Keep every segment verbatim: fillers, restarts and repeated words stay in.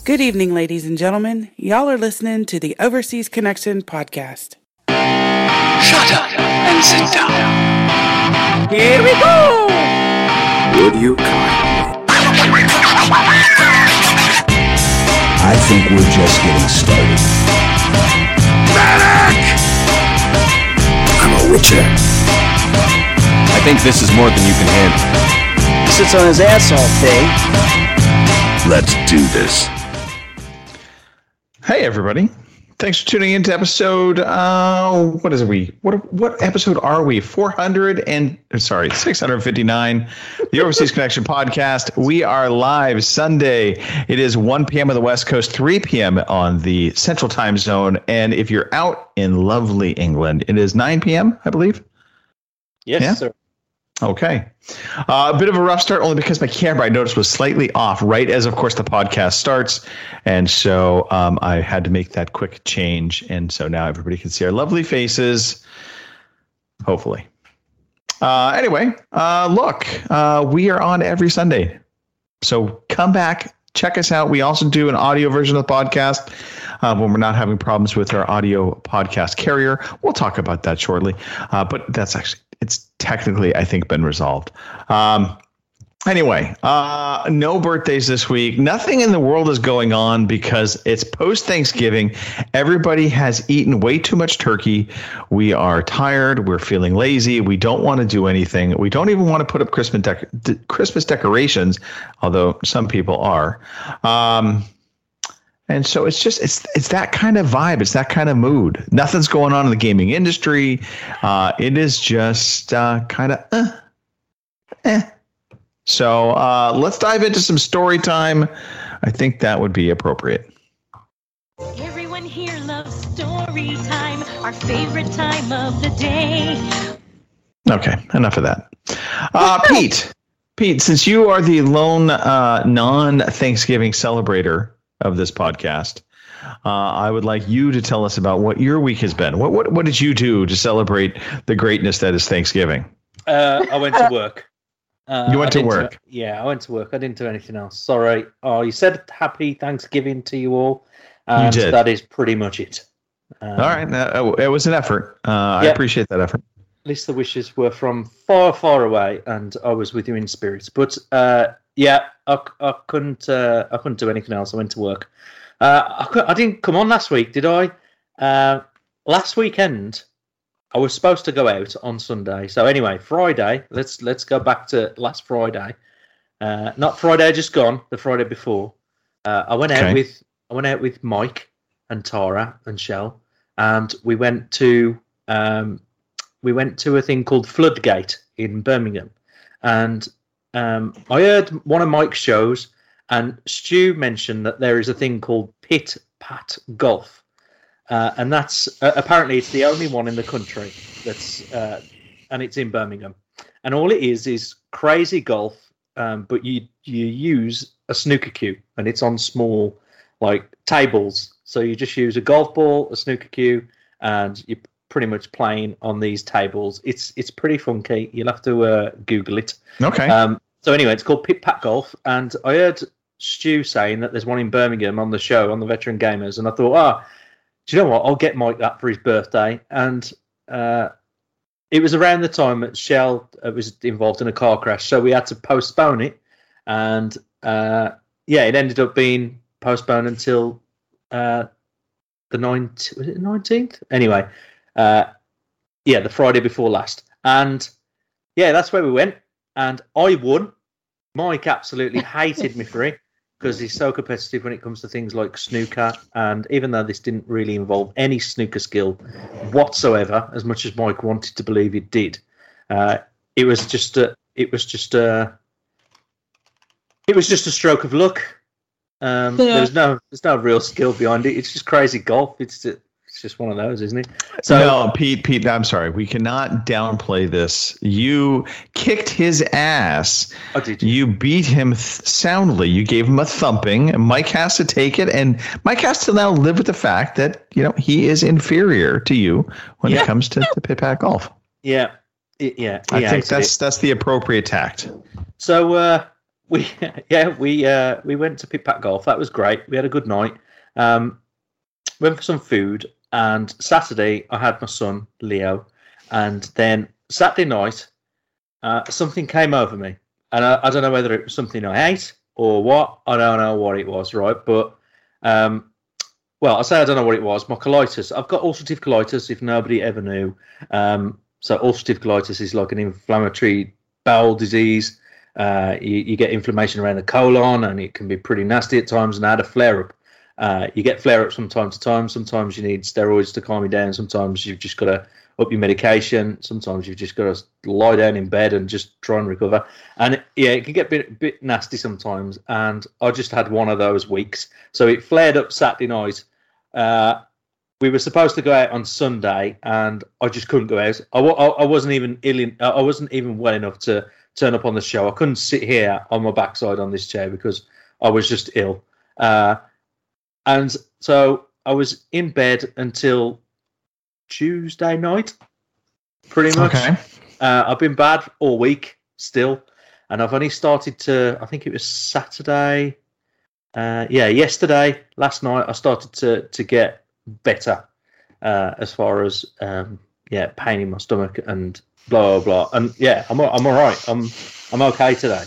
Good evening, ladies and gentlemen. Y'all are listening to the Overseas Connection podcast. Shut up and sit down. Here we go! Would you kindly? I think we're just getting started. Medic! I'm a witcher. I think this is more than you can handle. He sits on his ass all day. Let's do this. Hey, everybody. Thanks for tuning in to episode, uh, what is it we, what what episode are we? four hundred and, sorry, six hundred fifty-nine, the Overseas Connection podcast. We are live Sunday. It is one p.m. on the West Coast, three p.m. on the Central Time Zone. And if you're out in lovely England, it is nine p.m., I believe. Yes, yeah? sir. Okay. Uh, a bit of a rough start only because my camera, I noticed, was slightly off right as, of course, the podcast starts. And so um, I had to make that quick change. And so now everybody can see our lovely faces, hopefully. Uh, anyway, uh, look, uh, we are on every Sunday. So come back, check us out. We also do an audio version of the podcast uh, when we're not having problems with our audio podcast carrier. We'll talk about that shortly. Uh, but that's actually... It's technically, I think, been resolved. Um, anyway, uh, no birthdays this week. Nothing in the world is going on because it's post-Thanksgiving. Everybody has eaten way too much turkey. We are tired. We're feeling lazy. We don't want to do anything. We don't even want to put up Christmas, dec- de- Christmas decorations, although some people are. Um And so it's just it's it's that kind of vibe. It's that kind of mood. Nothing's going on in the gaming industry. Uh, it is just uh, kind of uh, eh. So uh, let's dive into some story time. I think that would be appropriate. Everyone here loves story time, our favorite time of the day. Okay, enough of that. Uh, Pete, Pete, since you are the lone uh, non-Thanksgiving celebrator of this podcast, uh, I would like you to tell us about what your week has been. What what what did you do to celebrate the greatness that is Thanksgiving? Uh, I went to work. Uh, You went I to didn't work? do- yeah, I went to work. I didn't do anything else. Sorry. Oh, you said happy Thanksgiving to you all. And did. that is pretty much it. Um, All right, uh, it was an effort. Uh, I Yeah. appreciate that effort. At least the wishes were from far, far away, and I was with you in spirit. But uh, yeah, I, I couldn't. Uh, I couldn't do anything else. I went to work. Uh, I, cou- I didn't come on last week, did I? Uh, last weekend, I was supposed to go out on Sunday. So anyway, Friday. Let's let's go back to last Friday. Uh, not Friday just gone. The Friday before. Uh, I went Okay. out with I went out with Mike and Tara and Shell, and we went to. Um, We went to a thing called Floodgate in Birmingham, and um, I heard one of Mike's shows, and Stu mentioned that there is a thing called Pit Pat Golf, uh, and that's uh, apparently it's the only one in the country that's, uh, and it's in Birmingham, and all it is is crazy golf, um, but you you use a snooker cue, and it's on small like tables, so you just use a golf ball, a snooker cue, and you. Pretty much playing on these tables. It's it's pretty funky. You'll have to uh, Google it. Okay. Um, so anyway, it's called Pit Pat Golf, and I heard Stu saying that there's one in Birmingham on the show on the Veteran Gamers, and I thought, oh, do you know what? I'll get Mike that for his birthday. And uh, it was around the time that Shell uh, was involved in a car crash, so we had to postpone it. And uh, yeah, it ended up being postponed until uh, the nineteenth. Was it the nineteenth? Anyway. Uh, yeah, the Friday before last. And yeah, that's where we went. And I won. Mike absolutely hated me for it because he's so competitive when it comes to things like snooker. And even though this didn't really involve any snooker skill whatsoever, as much as Mike wanted to believe it did, uh, it was just a, it was just a, it was just a stroke of luck. Um, Yeah. There's no, there's no real skill behind it. It's just crazy golf. It's just, It's just one of those, isn't it? So, no, Pete, Pete, I'm sorry. We cannot downplay this. You kicked his ass. oh, did You beat him th- soundly. You gave him a thumping. And Mike has to take it. And Mike has to now live with the fact that, you know, he is inferior to you when Yeah. it comes to, to Pit Pat Golf. Yeah, it, yeah. I he think hated that's it. that's the appropriate tact. So uh, we yeah we uh, we went to Pit Pat Golf. That was great. We had a good night. Um, went for some food, and Saturday I had my son Leo, and then Saturday night uh, something came over me, and I, I don't know whether it was something I ate or what. I don't know what it was, right? But um, well, I say I don't know what it was. My colitis. I've got ulcerative colitis. If nobody ever knew, um, so ulcerative colitis is like an inflammatory bowel disease. Uh, you, you get inflammation around the colon, and it can be pretty nasty at times. And I had a flare up. Uh, you get flare ups from time to time. Sometimes you need steroids to calm you down. Sometimes you've just got to up your medication. Sometimes you've just got to lie down in bed and just try and recover. And yeah, it can get a bit, bit nasty sometimes. And I just had one of those weeks. So it flared up Saturday night. Uh, we were supposed to go out on Sunday, and I just couldn't go out. I, I, I wasn't even ill. In, I wasn't even well enough to turn up on the show. I couldn't sit here on my backside on this chair because I was just ill. Uh, and so I was in bed until Tuesday night, pretty much. Okay. Uh, I've been bad all week still, and I've only started to, I think it was Saturday. Uh, yeah, yesterday, last night, I started to, to get better uh, as far as, um, yeah, pain in my stomach and blah, blah, blah. And yeah, I'm I'm all right. I'm I'm okay today.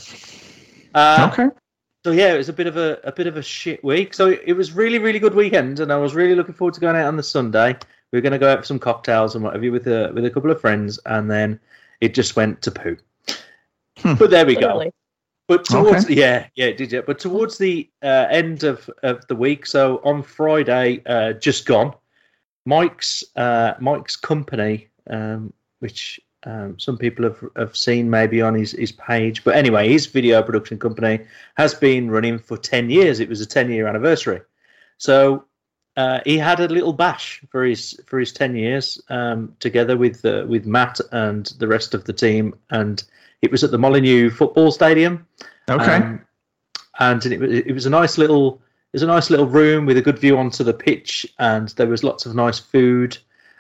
Uh, Okay. So yeah, it was a bit of a, a bit of a shit week. So it was really, really good weekend, and I was really looking forward to going out on the Sunday. We were going to go out for some cocktails and whatever with a with a couple of friends, and then it just went to poo. Hmm. But there we Literally. go. But towards Okay. yeah, yeah, it did yeah. But towards the uh, end of, of the week, so on Friday, uh, just gone, Mike's uh, Mike's company, um, which um, some people have have seen maybe on his, his page. But anyway, his video production company has been running for ten years. It was a ten year anniversary. So uh, he had a little bash for his for his ten years um, together with uh, with Matt and the rest of the team, and it was at the Molineux football stadium. Okay. Um, and it was it was a nice little it was a nice little room with a good view onto the pitch, and there was lots of nice food,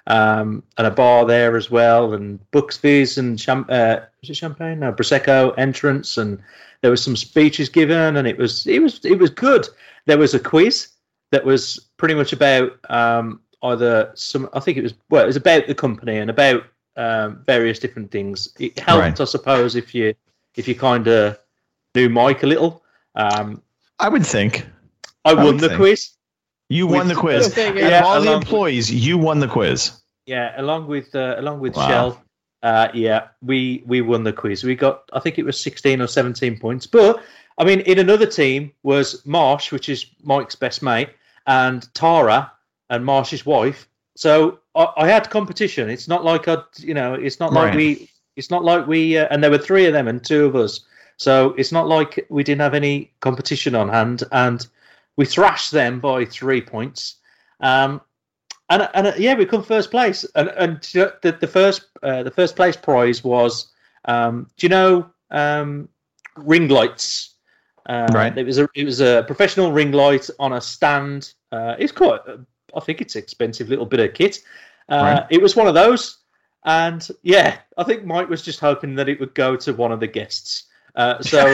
um, and a bar there as well, and Buxby's and cham- uh, was it champagne? No, Prosecco entrance, and there was some speeches given, and it was it was it was good. There was a quiz that was pretty much about um, either some I think it was well it was about the company and about um, various different things. It helped, Right. I suppose, if you if you kind of knew Mike a little. Um, I would think I won would the think. quiz. you won With- the quiz. Go figure. Out Yeah, of all the along- employees, you won the quiz. Yeah, along with uh, along with Wow. Shell. Uh, yeah, we we won the quiz. We got I think it was sixteen or seventeen points. But I mean, in another team was Marsh, which is Mike's best mate, and Tara and Marsh's wife. So I, I had competition. It's not like I, you know, it's not like Right. we, it's not like we, uh, and there were three of them and two of us. So it's not like we didn't have any competition on hand, and we thrashed them by three points. Um, and and uh, yeah, we come first place. And and the the first uh, the first place prize was, um, do you know, um, ring lights? Uh, Right. It was a it was a professional ring light on a stand. Uh, it's quite, uh, I think it's expensive little bit of kit. Uh, Right. It was one of those, and yeah, I think Mike was just hoping that it would go to one of the guests. Uh, so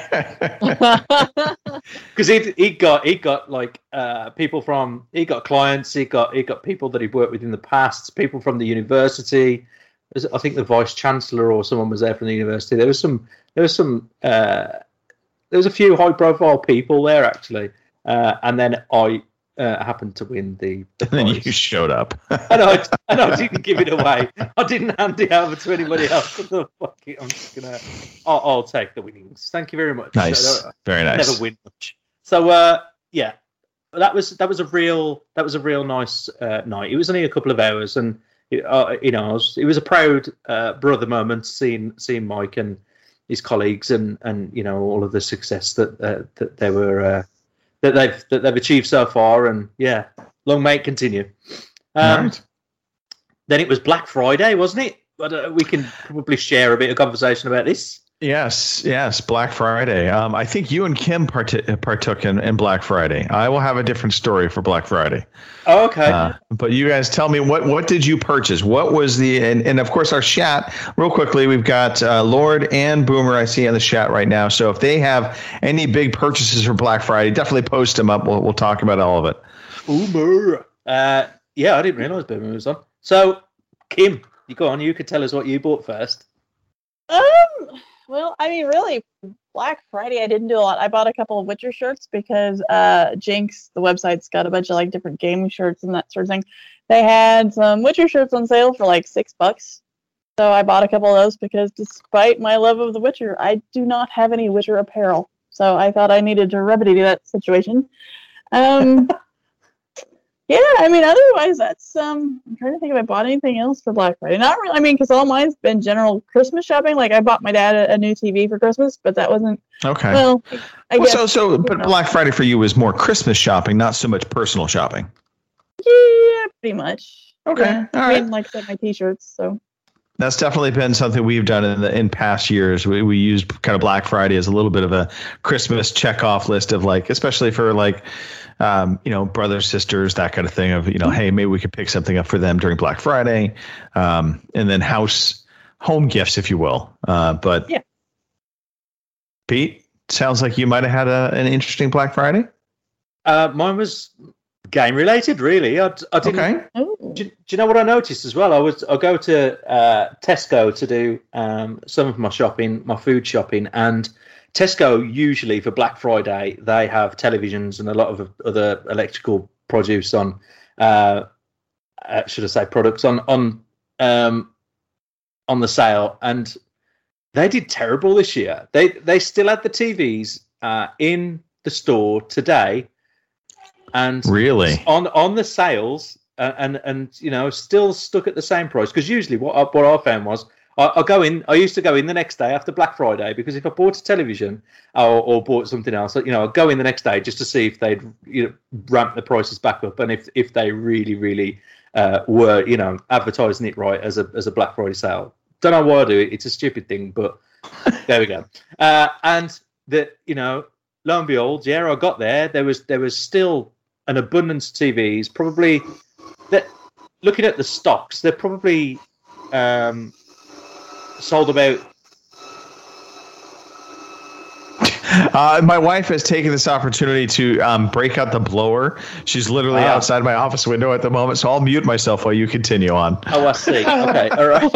because he he got he got like uh, people from he got clients, he got he got people that he'd worked with in the past, people from the university. I think the vice chancellor or someone was there from the university. There was some there was some uh, there was a few high profile people there actually, uh, and then I uh, happened to win the. the And then prize. you showed up. and I and I didn't give it away. I didn't hand it over to anybody else. Fuck it, I'm just gonna. I'll, I'll take the winnings. Thank you very much. Nice. I don't- Very I nice. Never win much. So uh, yeah, that was that was a real that was a real nice uh, night. It was only a couple of hours, and uh, you know, I was, it was a proud uh, brother moment seeing seeing Mike and his colleagues, and, and you know all of the success that uh, that they were uh, that they've that they've achieved so far, and yeah, long may it continue. Um, Right. Then it was Black Friday, wasn't it? But uh, we can probably share a bit of conversation about this. Yes, yes, Black Friday. Um, I think you and Kim part- partook in, in Black Friday. I will have a different story for Black Friday. Oh, okay. Uh, but you guys tell me, what what did you purchase? What was the, and, and of course our chat, real quickly, we've got uh, Lord and Boomer I see in the chat right now. So if they have any big purchases for Black Friday, definitely post them up. We'll, we'll talk about all of it. Boomer. Uh, yeah, I didn't realise Boomer was on. So, Kim, you go on. You could tell us what you bought first. Um... Well, I mean, really, Black Friday, I didn't do a lot. I bought a couple of Witcher shirts because uh, Jinx, the website's got a bunch of like different gaming shirts and that sort of thing. They had some Witcher shirts on sale for like six bucks. So I bought a couple of those because despite my love of The Witcher, I do not have any Witcher apparel. So I thought I needed to remedy that situation. Um, yeah, I mean, otherwise, that's, um, I'm trying to think if I bought anything else for Black Friday. Not really, I mean, because all mine's been general Christmas shopping. Like, I bought my dad a, a new T V for Christmas, but that wasn't, okay. Well, I well guess. So, so, but Black Friday for you was more Christmas shopping, not so much personal shopping. Yeah, pretty much. Okay, Yeah. all I right. mean, like I said, my T-shirts, so. That's definitely been something we've done in the in past years. We we used kind of Black Friday as a little bit of a Christmas checkoff list of like, especially for like, um, you know, brothers, sisters, that kind of thing of, you know, hey, maybe we could pick something up for them during Black Friday. Um, and then house, home gifts, if you will. Uh, but yeah. Pete, sounds like you might have had a, an interesting Black Friday. Uh, mine was game related, really. I, I didn't. Okay. Ooh. Do, do you know what I noticed as well? I was I go to uh, Tesco to do um, some of my shopping, my food shopping, and Tesco usually for Black Friday they have televisions and a lot of other electrical produce on. Uh, uh, should I say products on on um, on the sale, and they did terrible this year. They they still had the T Vs uh, in the store today, and Really? on on the sales. Uh, and and you know still stuck at the same price, because usually what I, what I found was I, I go in I used to go in the next day after Black Friday, because if I bought a television or, or bought something else, you know I'd go in the next day just to see if they'd you know ramp the prices back up, and if if they really really uh, were you know advertising it right as a as a Black Friday sale. Don't know why I do it. It's a stupid thing, but there we go. Uh, and the you know lo and behold, yeah, I got there. There was there was still an abundance of T Vs, probably. That, looking at the stocks, they're probably um, sold about. Uh, my wife has taken this opportunity to um, break out the blower. She's literally Wow. outside my office window at the moment, so I'll mute myself while you continue on. Oh, I see. Okay, all right.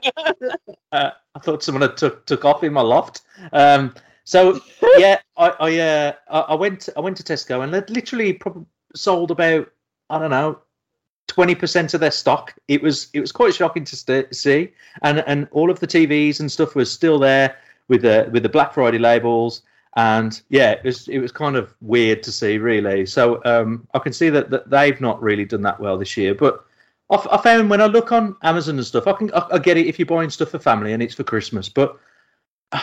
Uh, I thought someone had took took off in my loft. Um, so yeah, I I, uh, I I went I went to Tesco, and they literally probably sold about I don't know. twenty percent of their stock. It was it was quite shocking to st- see, and and all of the T Vs and stuff was still there with the with the Black Friday labels, and yeah, it was it was kind of weird to see, really. So um, I can see that, that they've not really done that well this year. But I, f- I found when I look on Amazon and stuff, I can I, I get it if you're buying stuff for family and it's for Christmas, but uh,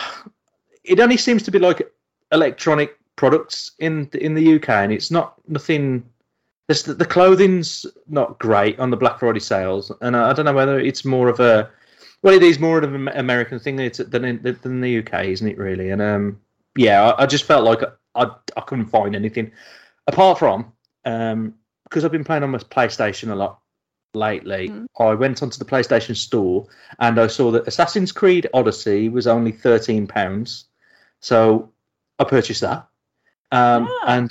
it only seems to be like electronic products in in the U K, and it's not nothing. This, the clothing's not great on the Black Friday sales, and I don't know whether it's more of a well, it is more of an American thing than in, than the U K, isn't it? Really, and um, yeah, I, I just felt like I I couldn't find anything apart from um, because I've been playing on my PlayStation a lot lately. Mm. I went onto the PlayStation Store and I saw that Assassin's Creed Odyssey was only thirteen pounds, so I purchased that, um, yeah. and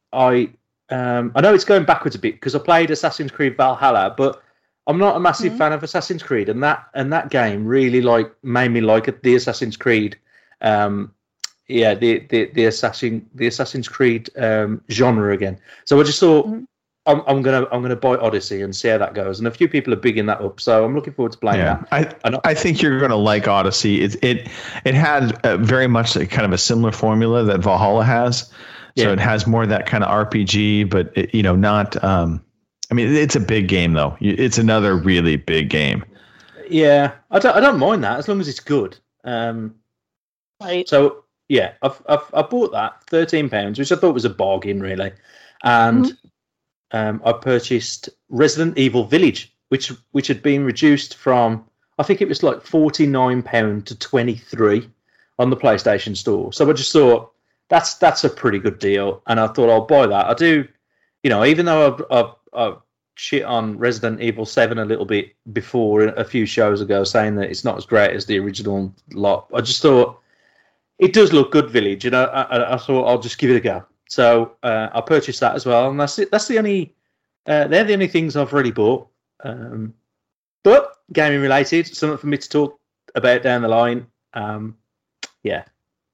I. Um, I know it's going backwards a bit because I played Assassin's Creed Valhalla, but I'm not a massive mm-hmm. fan of Assassin's Creed, and that and that game really like made me like the Assassin's Creed, um, yeah, the, the the Assassin the Assassin's Creed um, genre again. So I just thought mm-hmm. I'm, I'm gonna I'm gonna buy Odyssey and see how that goes, and a few people are bigging that up, so I'm looking forward to playing yeah. that. I I think you're gonna like Odyssey. It it it had uh, very much a, kind of a similar formula that Valhalla has. So yeah. It has more of that kind of R P G, but it, you know, not. Um, I mean, it's a big game though. It's another really big game. Yeah, I don't. I don't mind that as long as it's good. Um, right. So yeah, I've, I've I bought that thirteen pounds, which I thought was a bargain, really, and mm-hmm. um, I purchased Resident Evil Village, which which had been reduced from I think it was like forty nine pound to twenty three on the PlayStation Store. So I just thought that's that's a pretty good deal, and I thought I'll buy that. I do, you know, even though I've, I've, I've shit on Resident Evil seven a little bit before a few shows ago, saying that it's not as great as the original lot. I just thought it does look good, Village, and I, I, I thought I'll just give it a go. So uh, I purchased that as well, and that's it. That's the only. Uh, they're the only things I've really bought. Um, but gaming related, something for me to talk about down the line. Um, yeah.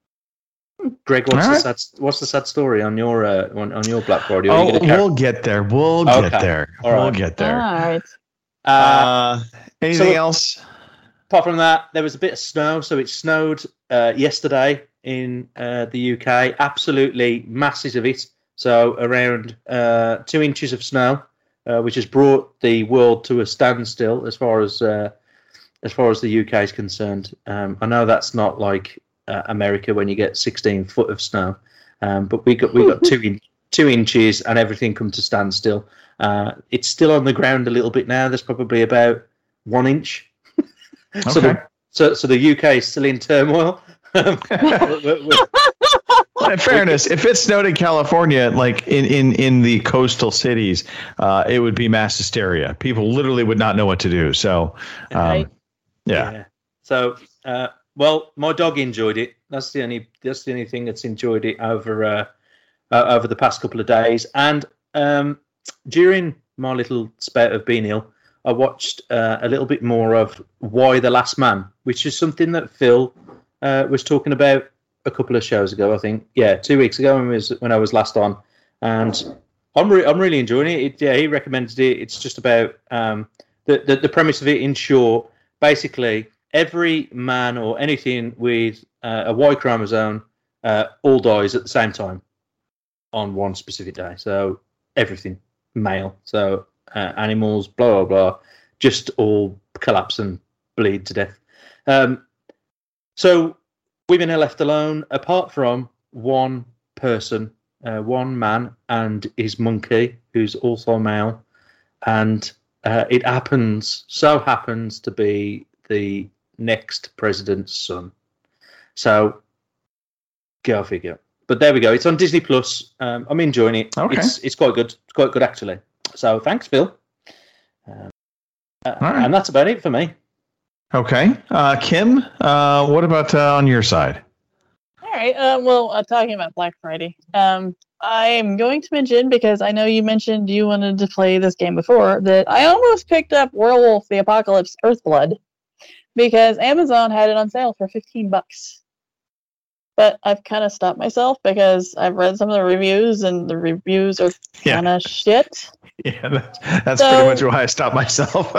Greg, what's All the right. sad what's the sad story on your uh, on, on your Black Friday? Are you Oh, gonna carry- we'll get there. We'll Okay. get there. All right. We'll get there. All right. uh, Uh, anything so- else? Apart from that, there was a bit of snow. So it snowed uh, yesterday in uh, the U K. Absolutely masses of it. So around uh, two inches of snow, uh, which has brought the world to a standstill as far as uh, as far as the U K is concerned. Um, I know that's not like uh, America when you get sixteen foot of snow, um, but we got we got two in, two inches and everything come to standstill. Uh, it's still on the ground a little bit now. There's probably about one inch. So, Okay. the, so, so the U K is still in turmoil. We're- we're- Well, in fairness, if it snowed in California, like in, in, in the coastal cities, uh, it would be mass hysteria. People literally would not know what to do. So, um, Right. yeah. So, uh, well, my dog enjoyed it. That's the only. That's the only thing that's enjoyed it over uh, uh, over the past couple of days. And um, during my little spate of being ill, I watched uh, a little bit more of Why the Last Man, which is something that Phil uh, was talking about a couple of shows ago, I think. Yeah, two weeks ago when, was, when I was last on. And I'm, re- I'm really enjoying it. it. Yeah, he recommended it. It's just about um, the, the, the premise of it, in short. Basically, every man or anything with uh, a Y chromosome uh, all dies at the same time on one specific day. So everything, male. So uh, animals, blah, blah, blah, just all collapse and bleed to death. Um, so women are left alone, apart from one person, uh, one man and his monkey, who's also male. And uh, it happens, so happens to be the next president's son. So, go figure. But there we go. It's on Disney Plus. Um, I'm enjoying it. Okay. It's it's quite good. It's quite good, actually. So, thanks, Phil. Um, uh, All right. And that's about it for me. Okay. Uh, Kim, uh, what about uh, on your side? All right. Uh, well, uh, talking about Black Friday, um, I'm going to mention, because I know you mentioned you wanted to play this game before, that I almost picked up Werewolf the Apocalypse Earthblood because Amazon had it on sale for fifteen bucks. But I've kind of stopped myself because I've read some of the reviews, and the reviews are Yeah. kind of shit. Yeah, that's, that's So- pretty much why I stopped myself.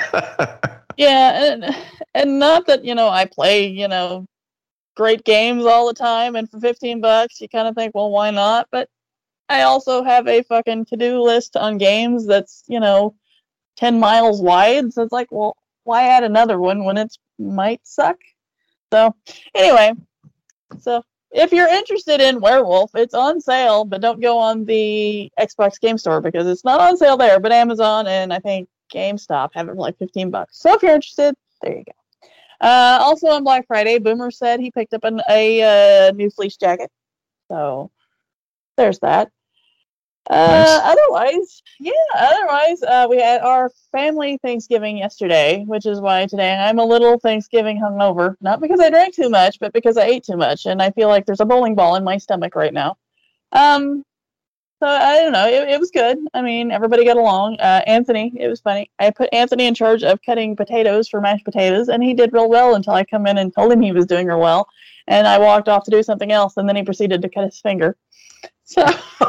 Yeah, and, and not that, you know, I play, you know, great games all the time, and for fifteen bucks, you kind of think, well, why not? But I also have a fucking to-do list on games that's, you know, ten miles wide, so it's like, well, why add another one when it might suck? So, anyway, so if you're interested in Werewolf, it's on sale, but don't go on the Xbox Game Store because it's not on sale there, but Amazon and I think GameStop have it for like fifteen bucks. So if you're interested, there you go. Uh, also on Black Friday, Boomer said he picked up an, a uh, new fleece jacket. So there's that. Uh, Nice. Otherwise, yeah, otherwise, uh, we had our family Thanksgiving yesterday, which is why today I'm a little Thanksgiving hungover. Not because I drank too much, but because I ate too much, and I feel like there's a bowling ball in my stomach right now. Um, so I don't know. It, it was good. I mean, everybody got along. Uh, Anthony, it was funny. I put Anthony in charge of cutting potatoes for mashed potatoes, and he did real well until I come in and told him he was doing real well, and I walked off to do something else, and then he proceeded to cut his finger. So.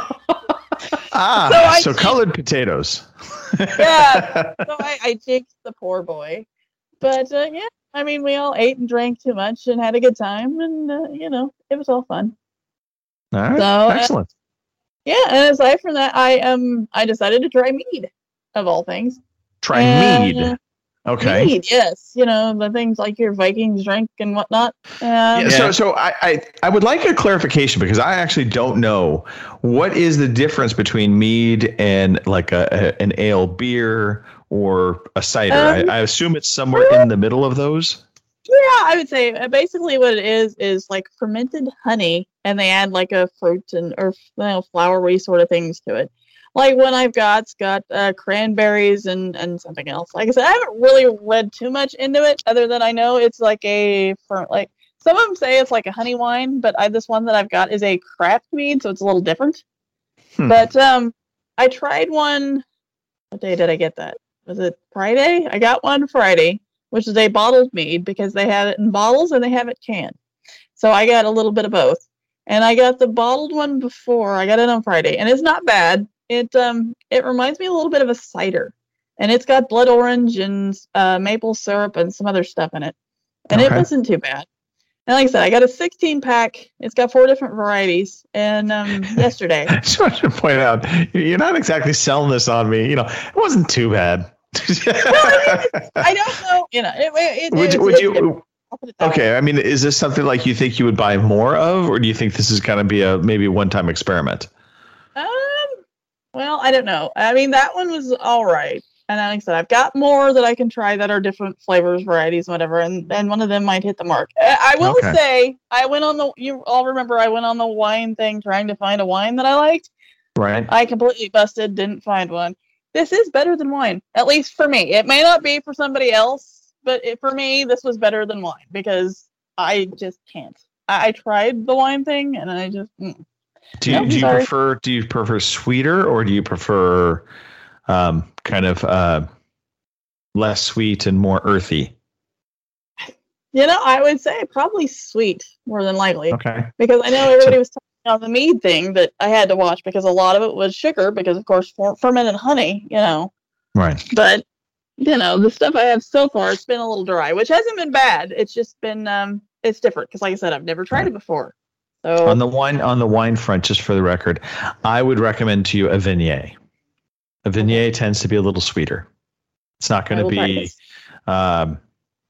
ah, So I- so colored potatoes. Yeah. So I, I jinxed the poor boy. But, uh, yeah, I mean, we all ate and drank too much and had a good time, and, uh, you know, it was all fun. All right. So, uh, Excellent. Yeah, and aside from that, I um I decided to try mead, of all things. Try and, mead. uh, Okay. Mead, yes. You know, the things like your Vikings drink and whatnot. Um, Yeah, Yeah. So, so I, I, I would like a clarification because I actually don't know what is the difference between mead and like a, a an ale beer or a cider. Um, I, I assume it's somewhere in the middle of those. Yeah, I would say uh, basically what it is is like fermented honey, and they add like a fruit and or you know, flowery sort of things to it. Like one I've got, it's got uh, cranberries and, and something else. Like I said, I haven't really read too much into it, other than I know it's like a for like some of them say it's like a honey wine, but I this one that I've got is a craft mead, so it's a little different. Hmm. But um, I tried one. What day did I get that? Was it Friday? I got one Friday, which is a bottled mead because they have it in bottles and they have it canned. So I got a little bit of both. And I got the bottled one before. I got it on Friday, and it's not bad. It um it reminds me a little bit of a cider, and it's got blood orange and uh, maple syrup and some other stuff in it, and okay. It wasn't too bad. And like I said, I got a sixteen pack. It's got four different varieties. And um, yesterday, I just want to point out, you're not exactly selling this on me. You know, it wasn't too bad. No, I, mean, I don't know. You know, it, it, would, it, would it, you? Okay, I mean, is this something like you think you would buy more of, or do you think this is going to be a maybe one-time experiment? Um. Well, I don't know. I mean, that one was all right. And like I said, I've got more that I can try that are different flavors, varieties, whatever. And, and one of them might hit the mark. I, I will okay. say, I went on the, you all remember I went on the wine thing trying to find a wine that I liked. Right. I completely busted, didn't find one. This is better than wine, at least for me. It may not be for somebody else, but it, for me, this was better than wine because I just can't. I, I tried the wine thing and I just... Mm. Do you, no, do you prefer do you prefer sweeter, or do you prefer um, kind of uh, less sweet and more earthy? You know, I would say probably sweet more than likely. Okay. Because I know everybody so, was talking on the mead thing that I had to watch because a lot of it was sugar because, of course, for, fermented honey, you know. Right. But, you know, the stuff I have so far, it's been a little dry, which hasn't been bad. It's just been, um, it's different because, like I said, I've never tried right. it before. So, on the wine on the wine front, just for the record, I would recommend to you a Viognier. A Viognier tends to be a little sweeter. It's not going to be, um,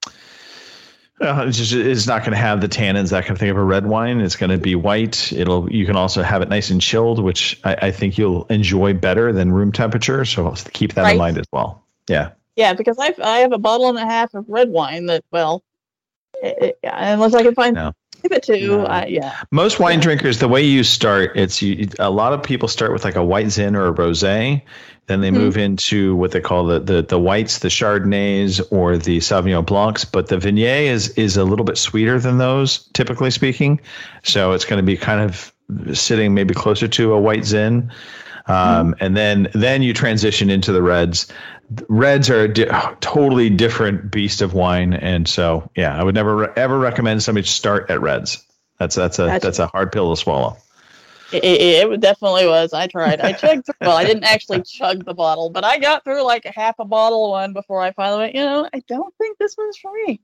uh, it's, just, it's not going to have the tannins that kind of thing of a red wine. It's going to be white. It'll you can also have it nice and chilled, which I, I think you'll enjoy better than room temperature. So keep that right. in mind as well. Yeah. Yeah, because I I have a bottle and a half of red wine that well, it, it, yeah, unless I can find. No. Give it to no. uh, yeah. Most wine yeah. drinkers, the way you start, it's you, a lot of people start with like a white Zin or a rosé, then they mm-hmm. move into what they call the, the the whites, the Chardonnays or the Sauvignon Blancs. But the Viognier is is a little bit sweeter than those, typically speaking. So it's going to be kind of sitting maybe closer to a white Zin, um, mm-hmm. and then then you transition into the reds. Reds are a di- totally different beast of wine, and so yeah, I would never re- ever recommend somebody start at reds. That's that's a gotcha. that's a hard pill to swallow. It, it, it definitely was. I tried. I chugged through. Well, I didn't actually chug the bottle, but I got through like a half a bottle of one before I finally went. You know, I don't think this one's for me.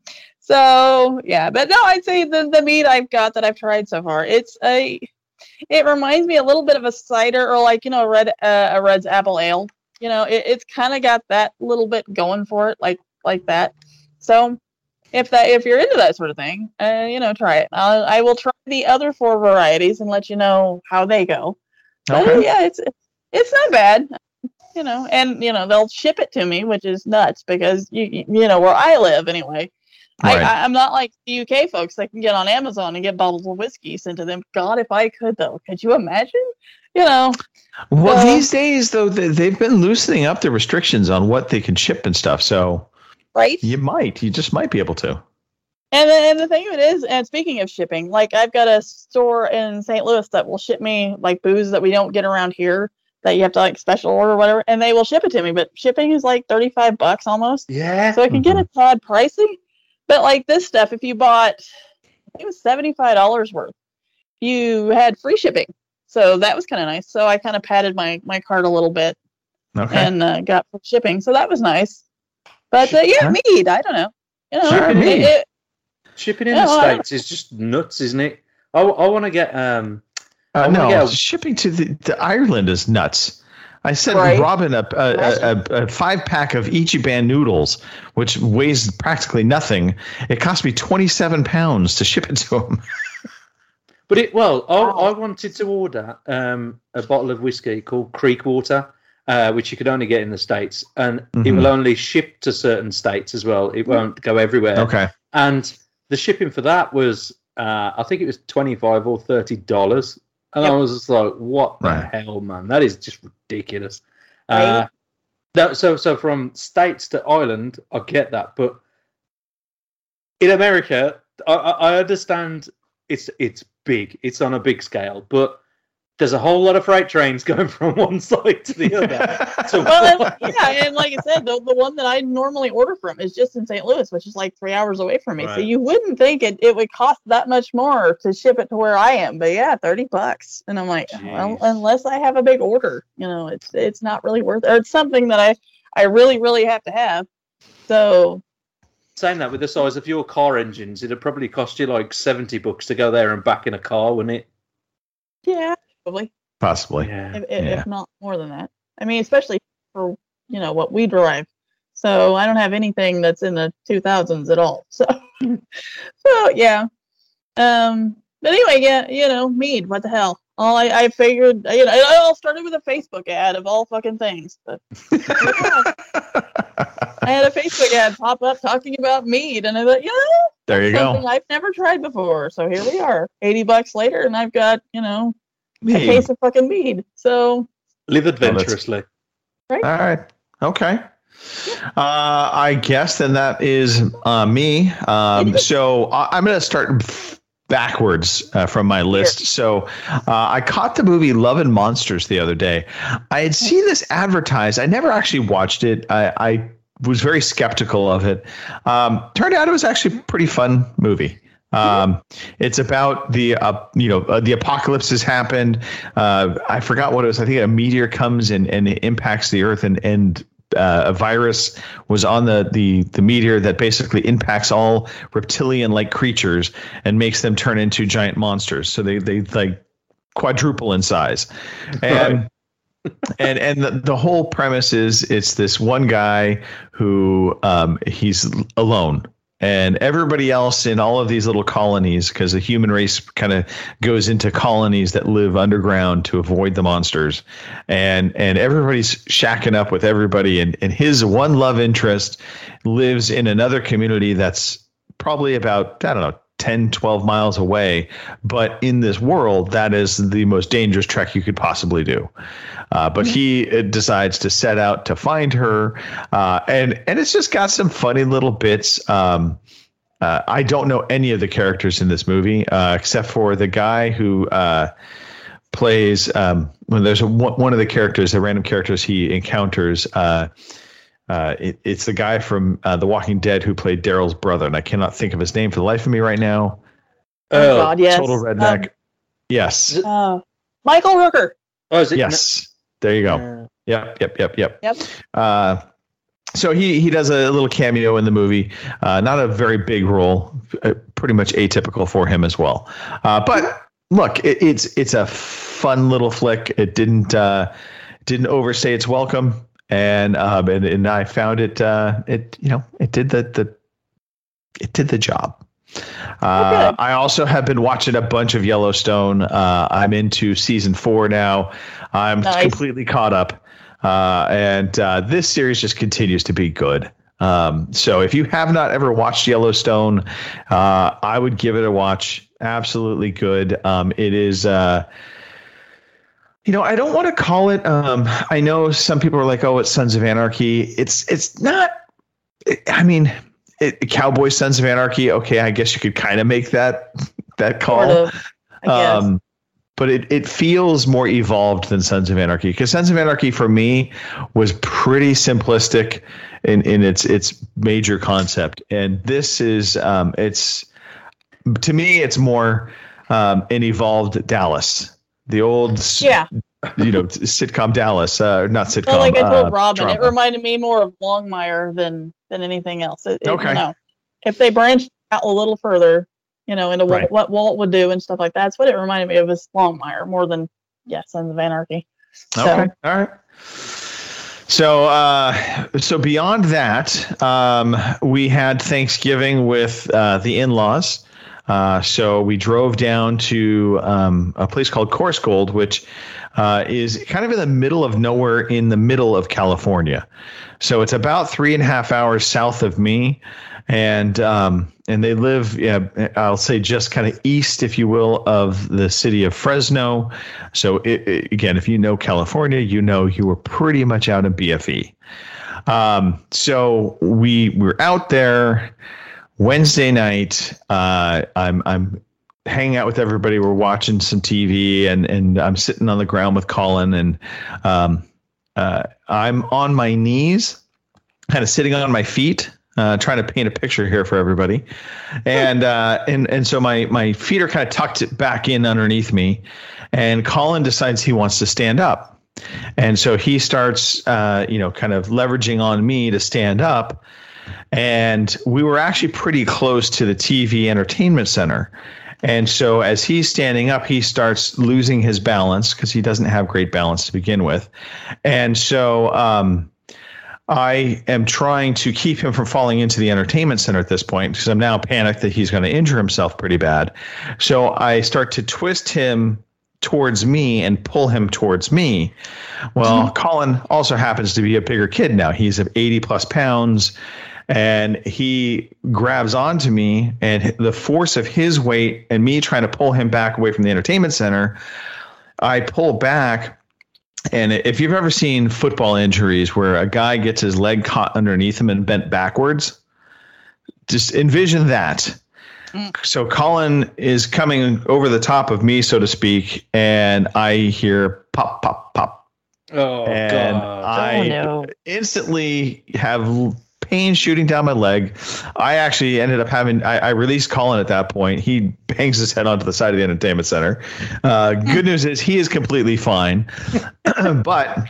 So yeah, but no, I'd say the the mead I've got that I've tried so far, it's a. It reminds me a little bit of a cider or like you know a red uh, a Red's apple ale. You know, it, it's kind of got that little bit going for it, like like that. So, if that if you're into that sort of thing, uh, you know, try it. I'll, I will try the other four varieties and let you know how they go. But okay. yeah, it's it's not bad, you know. And you know, they'll ship it to me, which is nuts because you you know where I live anyway. Right. I, I'm not like the U K folks that can get on Amazon and get bottles of whiskey sent to them. God, if I could though, could you imagine? You know. Well, uh, these days, though, they've been loosening up the restrictions on what they can ship and stuff. So, right, you might, you just might be able to. And the, and the thing of it is, and speaking of shipping, like I've got a store in Saint Louis that will ship me like booze that we don't get around here that you have to like special order or whatever, and they will ship it to me. But shipping is like thirty-five bucks almost. Yeah. So it can mm-hmm. get a tad pricey. But like this stuff, if you bought, it was seventy-five dollars worth, you had free shipping. So that was kind of nice. So I kind of padded my, my cart a little bit okay. and uh, got free shipping. So that was nice. But uh, yeah, mead, I don't know. You know, shipping, it, it, shipping in the know, States is just nuts, isn't it? I, I want to get um. Uh, no, get a, shipping to the to Ireland is nuts. I sent right. Robin a a, a, a five pack of Ichiban noodles, which weighs practically nothing. It cost me twenty-seven pounds to ship it to him. But it well, I, I wanted to order um, a bottle of whiskey called Creek Water, uh, which you could only get in the States, and mm-hmm. it will only ship to certain states as well. It won't go everywhere. Okay. And the shipping for that was, uh, I think it was twenty-five or thirty dollars, and Yep. I was just like, "What the Right. hell, man? That is just ridiculous." Right. Uh, that, so, so from states to Ireland, I get that, but in America, I, I I understand it's it's big, it's on a big scale, but there's a whole lot of freight trains going from one side to the other. So Well, and, yeah, and like I said, the, the one that I normally order from is just in Saint Louis, which is like three hours away from me. So Right. you wouldn't think it, it would cost that much more to ship it to where I am. But yeah, thirty bucks. And I'm like, well, Jeez. unless I have a big order, you know, it's it's not really worth it. Or it's something that I, I really, really have to have. So saying that with the size of your car engines, it'd probably cost you like seventy bucks to go there and back in a car, wouldn't it? yeah, probably. Possibly. Yeah. if, if, Yeah. if not more than that. I mean, especially for, you know, what we drive. So I don't have anything that's in the two thousands at all. So, so yeah. Um, but anyway, yeah, you know, mead, what the hell? All I, I figured, you know, it all started with a Facebook ad of all fucking things. But I had a Facebook ad pop up talking about mead, and I thought, yeah, There you something go. I've never tried before. So here we are, eighty bucks later, and I've got, you know, a Me. case of fucking mead. So, Live adventurously. All right. Okay. Uh, I guess then that is uh, me. Um, so I, I'm going to start f- backwards uh, from my list. So uh, I caught the movie Love and Monsters the other day. I had seen this advertised. I never actually watched it. I, I was very skeptical of it. Um, turned out it was actually a pretty fun movie. Um, it's about the, uh, you know, uh, the apocalypse has happened. Uh, I forgot what it was. I think a meteor comes and, and it impacts the earth, and, and uh, a virus was on the, the, the meteor that basically impacts all reptilian-like creatures and makes them turn into giant monsters. So they, they like quadruple in size. And, and, and the, the whole premise is it's this one guy who, um, he's alone. And everybody else in all of these little colonies, because the human race kind of goes into colonies that live underground to avoid the monsters. And and everybody's shacking up with everybody. And, and his one love interest lives in another community that's probably about, I don't know, ten, twelve miles away. But in this world, that is the most dangerous trek you could possibly do. Uh, but he uh, decides to set out to find her. Uh, and, and it's just got some funny little bits. Um, uh, I don't know any of the characters in this movie, uh, except for the guy who uh, plays um, when there's a, one of the characters, the random characters he encounters. Uh, uh, it, it's the guy from uh, The Walking Dead who played Daryl's brother. And I cannot think of his name for the life of me right now. oh, God, yes. Total redneck. Um, yes. Uh, Michael Rooker. Oh, is it? Yes. There you go. Uh, Yep, yep, yep, yep. Yep. Uh, so he he does a little cameo in the movie. Uh, not a very big role, uh, pretty much atypical for him as well. Uh, but look, it, it's it's a fun little flick. It didn't uh, didn't overstay its welcome, and um, and, and I found it uh, it you know it did the the it did the job. Uh, Okay. I also have been watching a bunch of Yellowstone. Uh, I'm into season four now. I'm Nice. completely caught up. Uh, and uh, this series just continues to be good. Um, so if you have not ever watched Yellowstone, uh, I would give it a watch. Absolutely good. Um, it is, uh, you know, I don't want to call it. Um, I know some people are like, "Oh, it's Sons of Anarchy." It's it's not. I mean. It, Cowboy Sons of Anarchy. Okay, I guess you could kind of make that that call. Sort of, I guess. Um, but it, it feels more evolved than Sons of Anarchy, because Sons of Anarchy for me was pretty simplistic in, in its its major concept, and this is um, it's to me it's more um, an evolved Dallas, the old s- Yeah. you know sitcom Dallas, uh, not sitcom. Well, like I told uh, Robin, it drama. reminded me more of Longmire than than anything else. It, it, Okay. You know, if they branched out a little further, you know, into Right. what, what Walt would do and stuff like that, that's what it reminded me of, was Longmire more than, yeah, Sons of Anarchy. So, Okay. All right. So, uh, so beyond that, um, we had Thanksgiving with uh, the in-laws. Uh, so we drove down to um, a place called Coarse Gold, which uh, is kind of in the middle of nowhere in the middle of California. So it's about three and a half hours south of me. And um, and they live, yeah, I'll say just kind of east, if you will, of the city of Fresno. So it, it, again, if you know California, you know you were pretty much out in B F E. Um, so we were out there Wednesday night. Uh, I'm I'm hanging out with everybody. We're watching some T V, and and I'm sitting on the ground with Colin, and um, uh, I'm on my knees, kind of sitting on my feet. Uh, trying to paint a picture here for everybody. And uh, and and so my my feet are kind of tucked back in underneath me. And Colin decides he wants to stand up. And so he starts, uh, you know, kind of leveraging on me to stand up. And we were actually pretty close to the T V entertainment center. And so as he's standing up, he starts losing his balance because he doesn't have great balance to begin with. And so um I am trying to keep him from falling into the entertainment center at this point because I'm now panicked that he's going to injure himself pretty bad. So I start to twist him towards me and pull him towards me. Well, mm-hmm. Colin also happens to be a bigger kid now. He's eighty plus pounds, and he grabs onto me, and the force of his weight and me trying to pull him back away from the entertainment center, I pull back. And if you've ever seen football injuries where a guy gets his leg caught underneath him and bent backwards, just envision that. Mm. So Colin is coming over the top of me, so to speak, and I hear pop, pop, pop. Oh, and God. I Oh, no. instantly have pain shooting down my leg. I actually ended up having, I, I released Colin at that point. He bangs his head onto the side of the entertainment center. Uh, good news is he is completely fine. But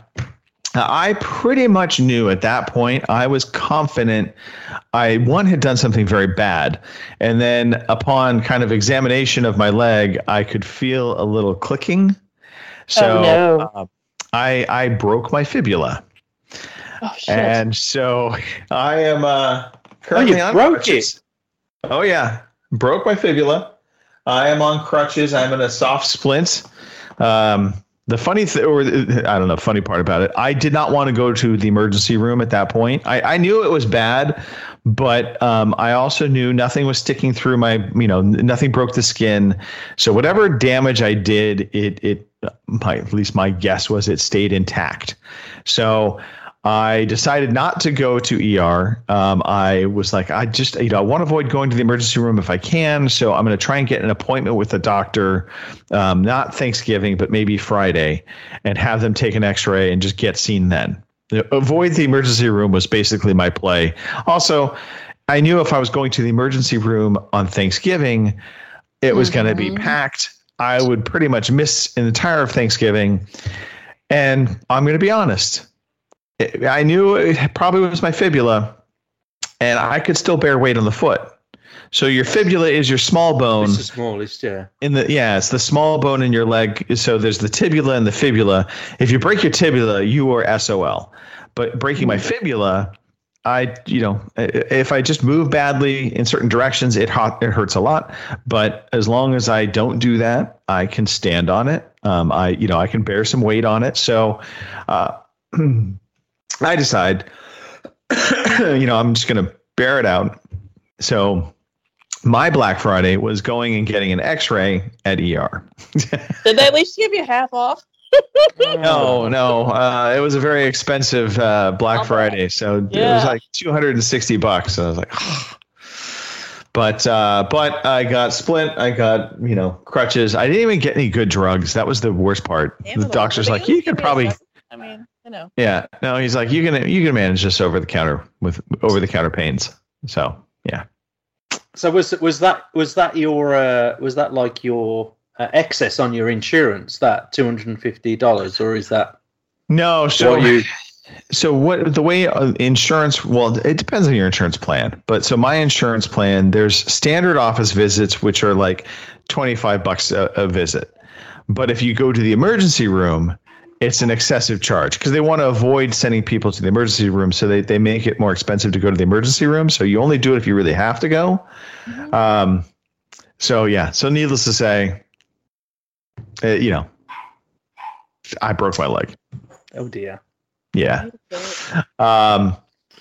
I pretty much knew at that point, I was confident I, one, had done something very bad. And then upon kind of examination of my leg, I could feel a little clicking. So Oh, no. uh, I, I broke my fibula. Oh, shit. And so I am uh, currently Oh, you on broke crutches. Oh, yeah. Broke my fibula. I am on crutches. I'm in a soft splint. Um, the funny thing, or I don't know, funny part about it, I did not want to go to the emergency room at that point. I, I knew it was bad, but um, I also knew nothing was sticking through my, you know, nothing broke the skin. So whatever damage I did, it, it, my, at least my guess was it stayed intact. So I decided not to go to E R. Um, I was like, I just, you know, I want to avoid going to the emergency room if I can. So I'm going to try and get an appointment with the doctor, um, not Thanksgiving, but maybe Friday, and have them take an x-ray and just get seen then. Avoid the emergency room was basically my play. Also, I knew if I was going to the emergency room on Thanksgiving, it was mm-hmm. going to be packed. I would pretty much miss an entire of Thanksgiving. And I'm going to be honest. I knew it probably was my fibula, and I could still bear weight on the foot. So your fibula is your small bone. It's the smallest, yeah. In the yeah, it's the small bone in your leg. So there's the tibula and the fibula. If you break your tibula, you are S O L. But breaking my fibula, I you know, if I just move badly in certain directions, it hot it hurts a lot. But as long as I don't do that, I can stand on it. Um, I you know I can bear some weight on it. So. Uh, I decide, you know, I'm just going to bear it out. So my Black Friday was going and getting an x-ray at E R. Did they at least give you half off? No, no. Uh, it was a very expensive uh, Black I'll Friday. So Yeah. it was like two hundred sixty bucks. I was like, oh. But uh, but I got splint. I got, you know, crutches. I didn't even get any good drugs. That was the worst part. Damn The it, doctor's they like, at you least could give probably... a second. I mean, you know. Yeah, no, he's like, you can you can manage this over the counter with over the counter pains. So yeah. So was was that was that your uh, was that like your uh, excess on your insurance, that two hundred and fifty dollars, or is that No, so what you? so what the way uh, insurance? Well, it depends on your insurance plan. But so my insurance plan, there's standard office visits, which are like twenty-five bucks a, a visit. But if you go to the emergency room, it's an excessive charge because they want to avoid sending people to the emergency room. So they, they make it more expensive to go to the emergency room. So you only do it if you really have to go. Um, So yeah, so needless to say, uh, you know, I broke my leg. Oh dear. Yeah. Um,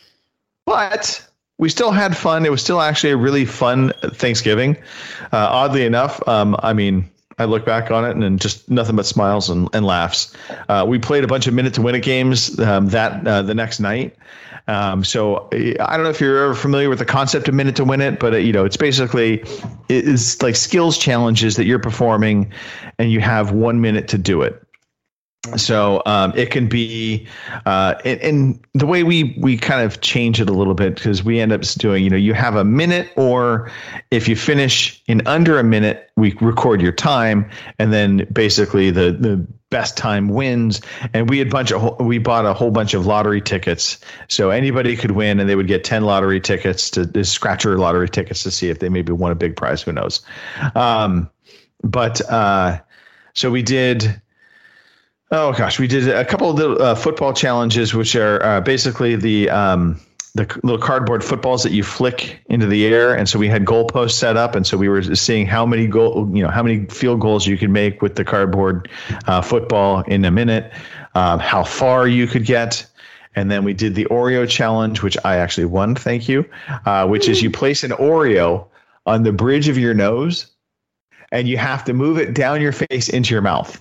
but we still had fun. It was still actually a really fun Thanksgiving. Uh, oddly enough, um, I mean, I look back on it and, and just nothing but smiles and, and laughs. Uh, we played a bunch of minute to win it games um, that uh, the next night. Um, so I don't know if you're ever familiar with the concept of minute to win it, but uh, you know, it's basically it's like skills challenges that you're performing and you have one minute to do it. So um, it can be, uh, and, and the way we we kind of change it a little bit, because we end up doing, you know, you have a minute, or if you finish in under a minute, we record your time, and then basically the the best time wins. And we had bunch of we bought a whole bunch of lottery tickets, so anybody could win, and they would get ten lottery tickets to, to scratcher lottery tickets to see if they maybe won a big prize. Who knows? Um, but uh, so we did. Oh gosh, we did a couple of little uh, football challenges, which are uh, basically the um, the little cardboard footballs that you flick into the air, and so we had goalposts set up, and so we were seeing how many goal, you know, how many field goals you could make with the cardboard uh, football in a minute, um, how far you could get, and then we did the Oreo challenge, which I actually won. Thank you. Uh, which is you place an Oreo on the bridge of your nose, and you have to move it down your face into your mouth.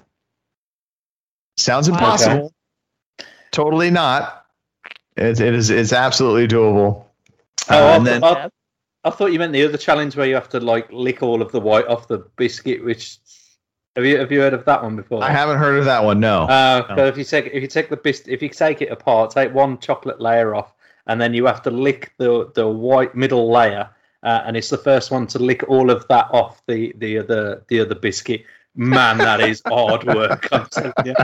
Sounds impossible. Okay. Totally not. It, it is. It's absolutely doable. Oh, uh, I, and then I, I thought you meant the other challenge where you have to like lick all of the white off the biscuit. Which have you have you heard of that one before? I haven't heard of that one. No. Uh, no. So if you take if you take the bis- if you take it apart, take one chocolate layer off, and then you have to lick the the white middle layer, uh, and it's the first one to lick all of that off the the other the other biscuit. Man, that is hard work. I'm telling you.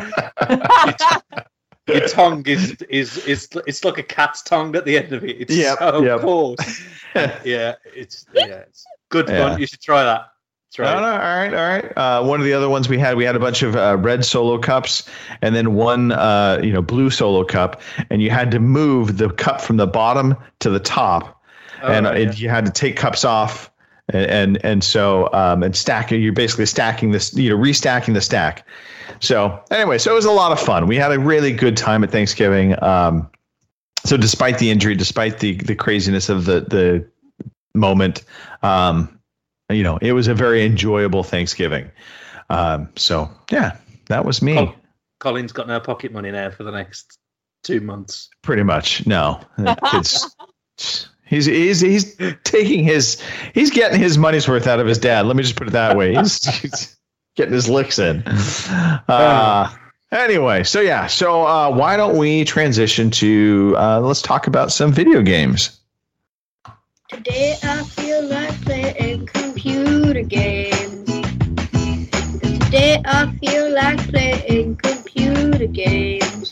Your tongue is is is it's like a cat's tongue at the end of it. It's yep, so yep. coarse. yeah, it's yeah, it's good fun. Yeah. You should try that. Try no, no, all right, all right. Uh, one of the other ones we had, we had a bunch of uh, red Solo cups, and then one, uh, you know, blue Solo cup, and you had to move the cup from the bottom to the top, oh, and yeah. it, you had to take cups off. And, and and so um, and stacking, you're basically stacking this, you know, restacking the stack. So anyway, so it was a lot of fun. We had a really good time at Thanksgiving. Um, so despite the injury, despite the the craziness of the the moment, um, you know, it was a very enjoyable Thanksgiving. Um, so yeah, that was me. Col- Colin's got no pocket money now for the next two months. Pretty much, no. It's. He's he's he's taking his he's getting his money's worth out of his dad. Let me just put it that way. He's, he's getting his licks in. Uh, anyway, so yeah, so uh, why don't we transition to uh, let's talk about some video games. Today I feel like playing computer games. Today I feel like playing computer games.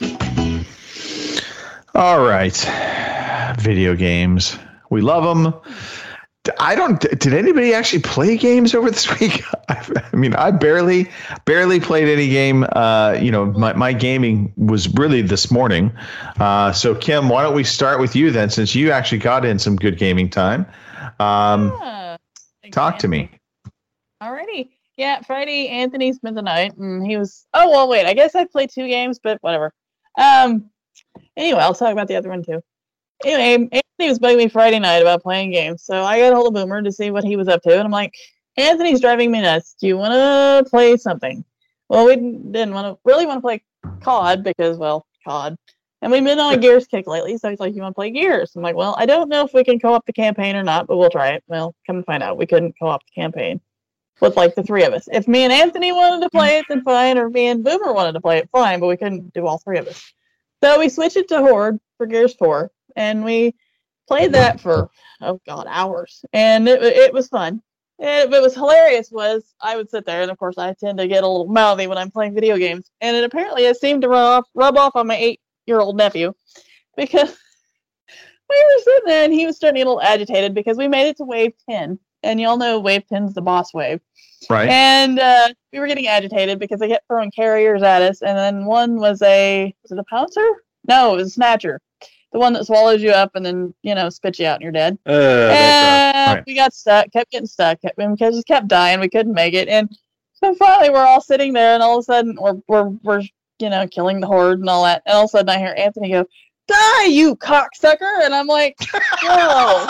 All right, video games. We love them. I don't. Did anybody actually play games over this week? I, I mean, I barely, barely played any game. Uh, you know, my, my gaming was really this morning. Uh, so Kim, why don't we start with you then, since you actually got in some good gaming time. Um, yeah, talk to me. Alrighty. Yeah, Friday, Anthony spent the night, and he was. Oh well, wait. I guess I played two games, but whatever. Um. Anyway, I'll talk about the other one too. Anyway, Anthony was bugging me Friday night about playing games, so I got a hold of Boomer to see what he was up to, and I'm like, Anthony's driving me nuts. Do you want to play something? Well, we didn't want to really want to play C O D because, well, C O D. And we've been on a Gears kick lately, so he's like, you want to play Gears? I'm like, well, I don't know if we can co-op the campaign or not, but we'll try it. Well, come to find out, we couldn't co-op the campaign with, like, the three of us. If me and Anthony wanted to play it, then fine, or me and Boomer wanted to play it, fine, but we couldn't do all three of us. So we switched it to Horde for Gears four, and we played that for, oh god, hours. And it it was fun. And what was hilarious was I would sit there, and of course I tend to get a little mouthy when I'm playing video games, and it apparently it seemed to rub off, rub off on my eight-year-old nephew, because we were sitting there, and he was starting to get a little agitated because we made it to wave ten, and y'all know wave ten's the boss wave. Right. And uh, we were getting agitated because they kept throwing carriers at us, and then one was a, was it a pouncer? No, it was a snatcher. the one that swallows you up and then, you know, spits you out and you're dead. Uh, that's and right. we got stuck, kept getting stuck, kept, because just kept dying. We couldn't make it. And so finally we're all sitting there and all of a sudden we're, we're, we're, you know, killing the horde and all that. And all of a sudden I hear Anthony go, "Die, you cocksucker!" And I'm like, "Whoa!"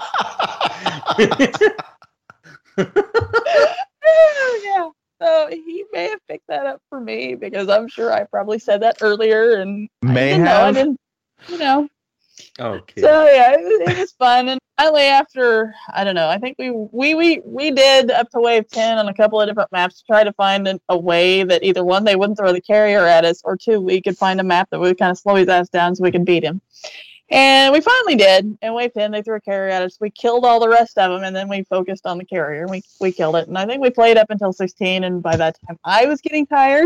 Yeah. So he may have picked that up for me because I'm sure I probably said that earlier and May I didn't know. have. I didn't, you know. Okay. So yeah, it was, it was fun. And finally, after I don't know, I think we we we we did up to wave ten on a couple of different maps to try to find an, a way that either one they wouldn't throw the carrier at us, or two we could find a map that would kind of slow his ass down so we could beat him. And we finally did. And wave ten, they threw a carrier at us. We killed all the rest of them, and then we focused on the carrier. We we killed it. And I think we played up until sixteen, and by that time I was getting tired.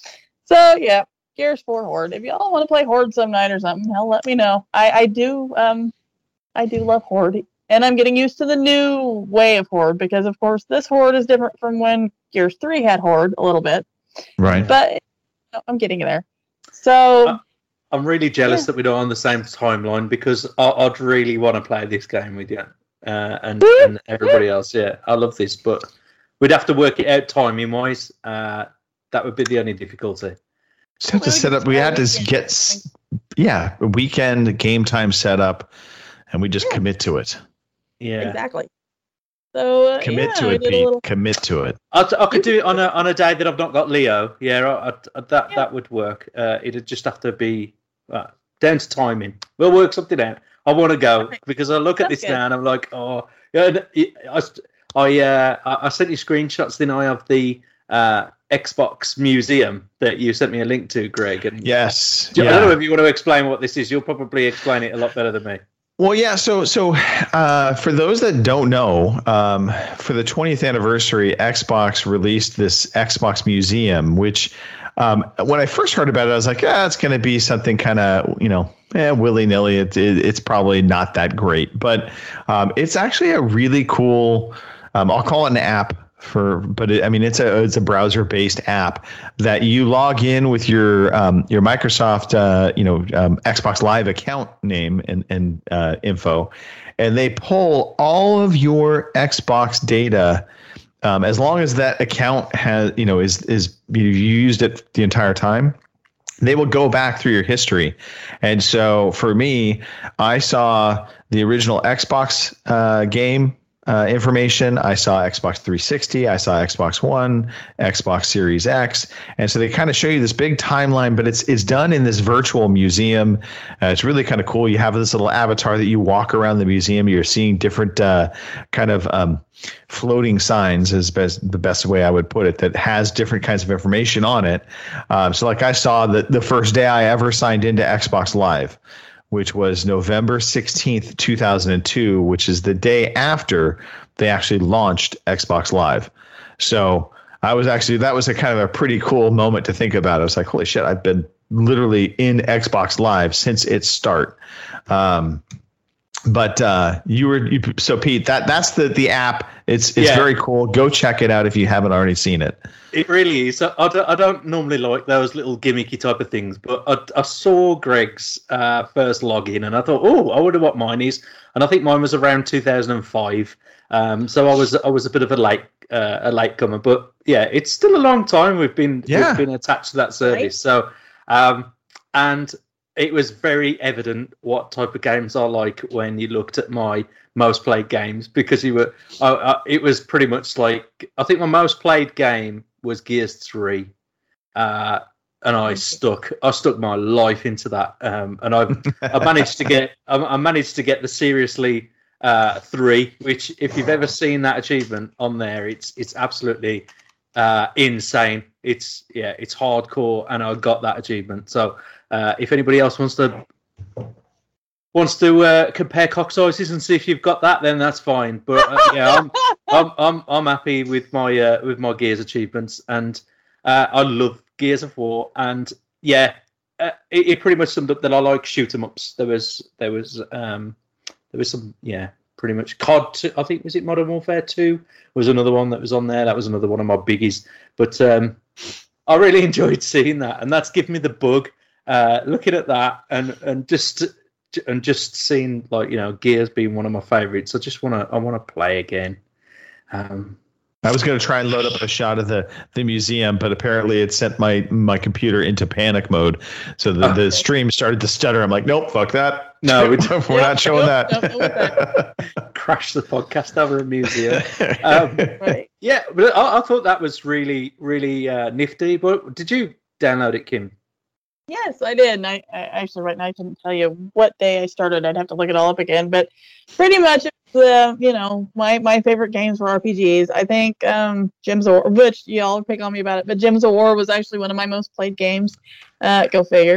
So yeah. Gears four Horde. If y'all want to play Horde some night or something, hell, let me know. I, I do um I do love Horde, and I'm getting used to the new way of Horde because, of course, this Horde is different from when Gears three had Horde a little bit. Right. But you know, I'm getting there. So Uh, I'm really jealous Yeah. that we're not on the same timeline because I, I'd really want to play this game with you uh, and, Woo! and everybody else. Yeah, I love this, but we'd have to work it out timing wise. Uh, that would be the only difficulty. Just have to Well, we set can up. We start had to weekend. get, s- yeah, a weekend game time set up, and we just Yeah. commit to it. Yeah, exactly. So uh, Commit yeah, to we it, did a Pete. little- Commit to it. I, I could do it on a on a day that I've not got Leo. Yeah, I, I, that Yeah. that would work. Uh, it'd just have to be uh, down to timing. We'll work something out. I want to go Perfect. because I look at That's this good. now and I'm like, oh, yeah. and it- I I uh, I I sent you screenshots. Then I have the uh, Xbox Museum that you sent me a link to, Greg. And Yes. I Yeah. don't know if you want to explain what this is. You'll probably explain it a lot better than me. Well, yeah. So, so uh, for those that don't know, um, for the twentieth anniversary, Xbox released this Xbox Museum, which um, when I first heard about it, I was like, ah, it's going to be something kind of, you know, eh, willy nilly. It, it, it's probably not that great, but um, it's actually a really cool. Um, I'll call it an app. For, but it, I mean, it's a it's a browser based app that you log in with your um, your Microsoft uh, you know um, Xbox Live account name and and uh, info, and they pull all of your Xbox data um, as long as that account has you know is is you used it the entire time. They will go back through your history. And so for me, I saw the original Xbox uh, game uh, information. I saw Xbox three sixty. I saw Xbox One, Xbox Series X. And so they kind of show you this big timeline, but it's it's done in this virtual museum. Uh, it's really kind of cool. You have this little avatar that you walk around the museum. You're seeing different uh, kind of um, floating signs is best, the best way I would put it, that has different kinds of information on it. Um, so like I saw that the first day I ever signed into Xbox Live, which was November sixteenth, two thousand two, which is the day after they actually launched Xbox Live. So I was actually, that was a kind of a pretty cool moment to think about. I was like, holy shit, I've been literally in Xbox Live since its start. Um, But uh, you were you, so Pete. That that's the the app. It's it's Yeah. very cool. Go check it out if you haven't already seen it. It really is. I, I, don't, I don't normally like those little gimmicky type of things, but I, I saw Greg's uh, first login and I thought, oh, I wonder what mine is. And I think mine was around two thousand five. Um, so I was I was a bit of a late uh, a latecomer, but yeah, it's still a long time we've been Yeah. we've been attached to that service. Right. So um, and it was very evident what type of games I like when you looked at my most played games, because you were uh, uh, it was pretty much like, I think my most played game was Gears three, uh, and I stuck I stuck my life into that, um, and I I managed to get I, I managed to get the Seriously uh, three, which if you've ever seen that achievement on there, it's it's absolutely uh, insane. It's yeah, it's hardcore, and I got that achievement. So uh, if anybody else wants to wants to uh, compare cock sizes and see if you've got that, then that's fine. But uh, yeah, I'm, I'm I'm I'm happy with my uh, with my Gears achievements, and uh, I love Gears of War. And yeah, uh, it, it pretty much summed up that I like shoot 'em ups. There was there was um there was some yeah pretty much C O D two, I think was it Modern Warfare two was another one that was on there. That was another one of my biggies. But um, I really enjoyed seeing that, and that's given me the bug. Uh, looking at that and and just and just seeing like you know Gears being one of my favorites. I just want to I want to play again. Um, I was going to try and load up a shot of the, the museum, but apparently it sent my, my computer into panic mode. So the, the stream started to stutter. I'm like, nope, fuck that. No, we're not showing that. Crash the podcast over a museum. Um, right. Yeah, but I, I thought that was really, really uh, nifty. But did you download it, Kim? Yes, I did. And I, I actually right now I couldn't tell you what day I started. I'd have to look it all up again. But pretty much, the you know my, my favorite games were R P Gs. I think um, Gems of War, which y'all pick on me about it, but Gems of War was actually one of my most played games. Uh, go figure.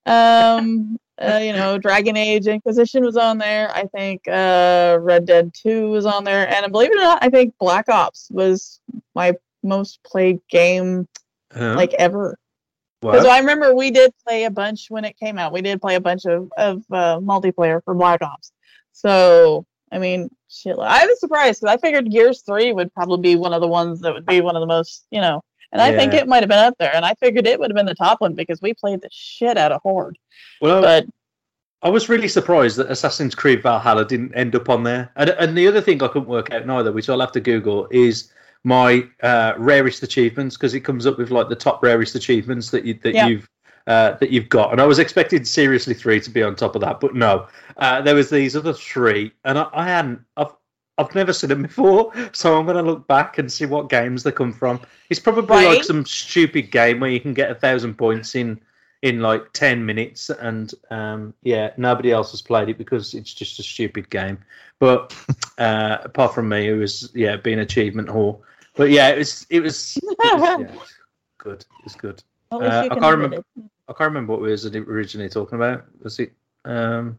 Um, uh, you know, Dragon Age Inquisition was on there. I think uh, Red Dead two was on there, and believe it or not, I think Black Ops was my most played game huh? like ever. Because I remember we did play a bunch when it came out. We did play a bunch of of uh, multiplayer for Black Ops. So I mean, shit, I was surprised because I figured Gears three would probably be one of the ones that would be one of the most, you know. And yeah. I think it might have been up there, and I figured it would have been the top one because we played the shit out of Horde. Well, but I was really surprised that Assassin's Creed Valhalla didn't end up on there. And, and the other thing I couldn't work out neither, which I'll have to Google, is my uh, rarest achievements, because it comes up with like the top rarest achievements that you that yeah. you've uh, that you've got. And I was expecting Seriously three to be on top of that, but no, uh, there was these other three, and I, I hadn't. I've I've never seen them before, so I'm going to look back and see what games they come from. It's probably right? like some stupid game where you can get a thousand points in in like ten minutes, and um, yeah, nobody else has played it because it's just a stupid game. But uh, apart from me, who was yeah being achievement whore. But yeah, it was it was, it was yeah, good. It was good. Well, uh, I can't remember. It. I can't remember what we was originally talking about. Was it? Um,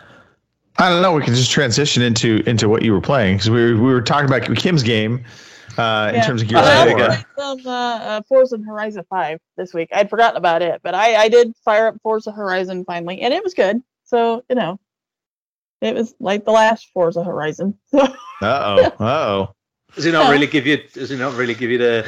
I don't know. We can just transition into into what you were playing, because we were, we were talking about Kim's game uh, in yeah. terms of Gears of War. I played some uh, uh, Forza Horizon five this week. I'd forgotten about it, but I, I did fire up Forza Horizon finally, and it was good. So you know, it was like the last Forza Horizon. uh oh. Uh oh. Does it not really give you? Does it not really give you the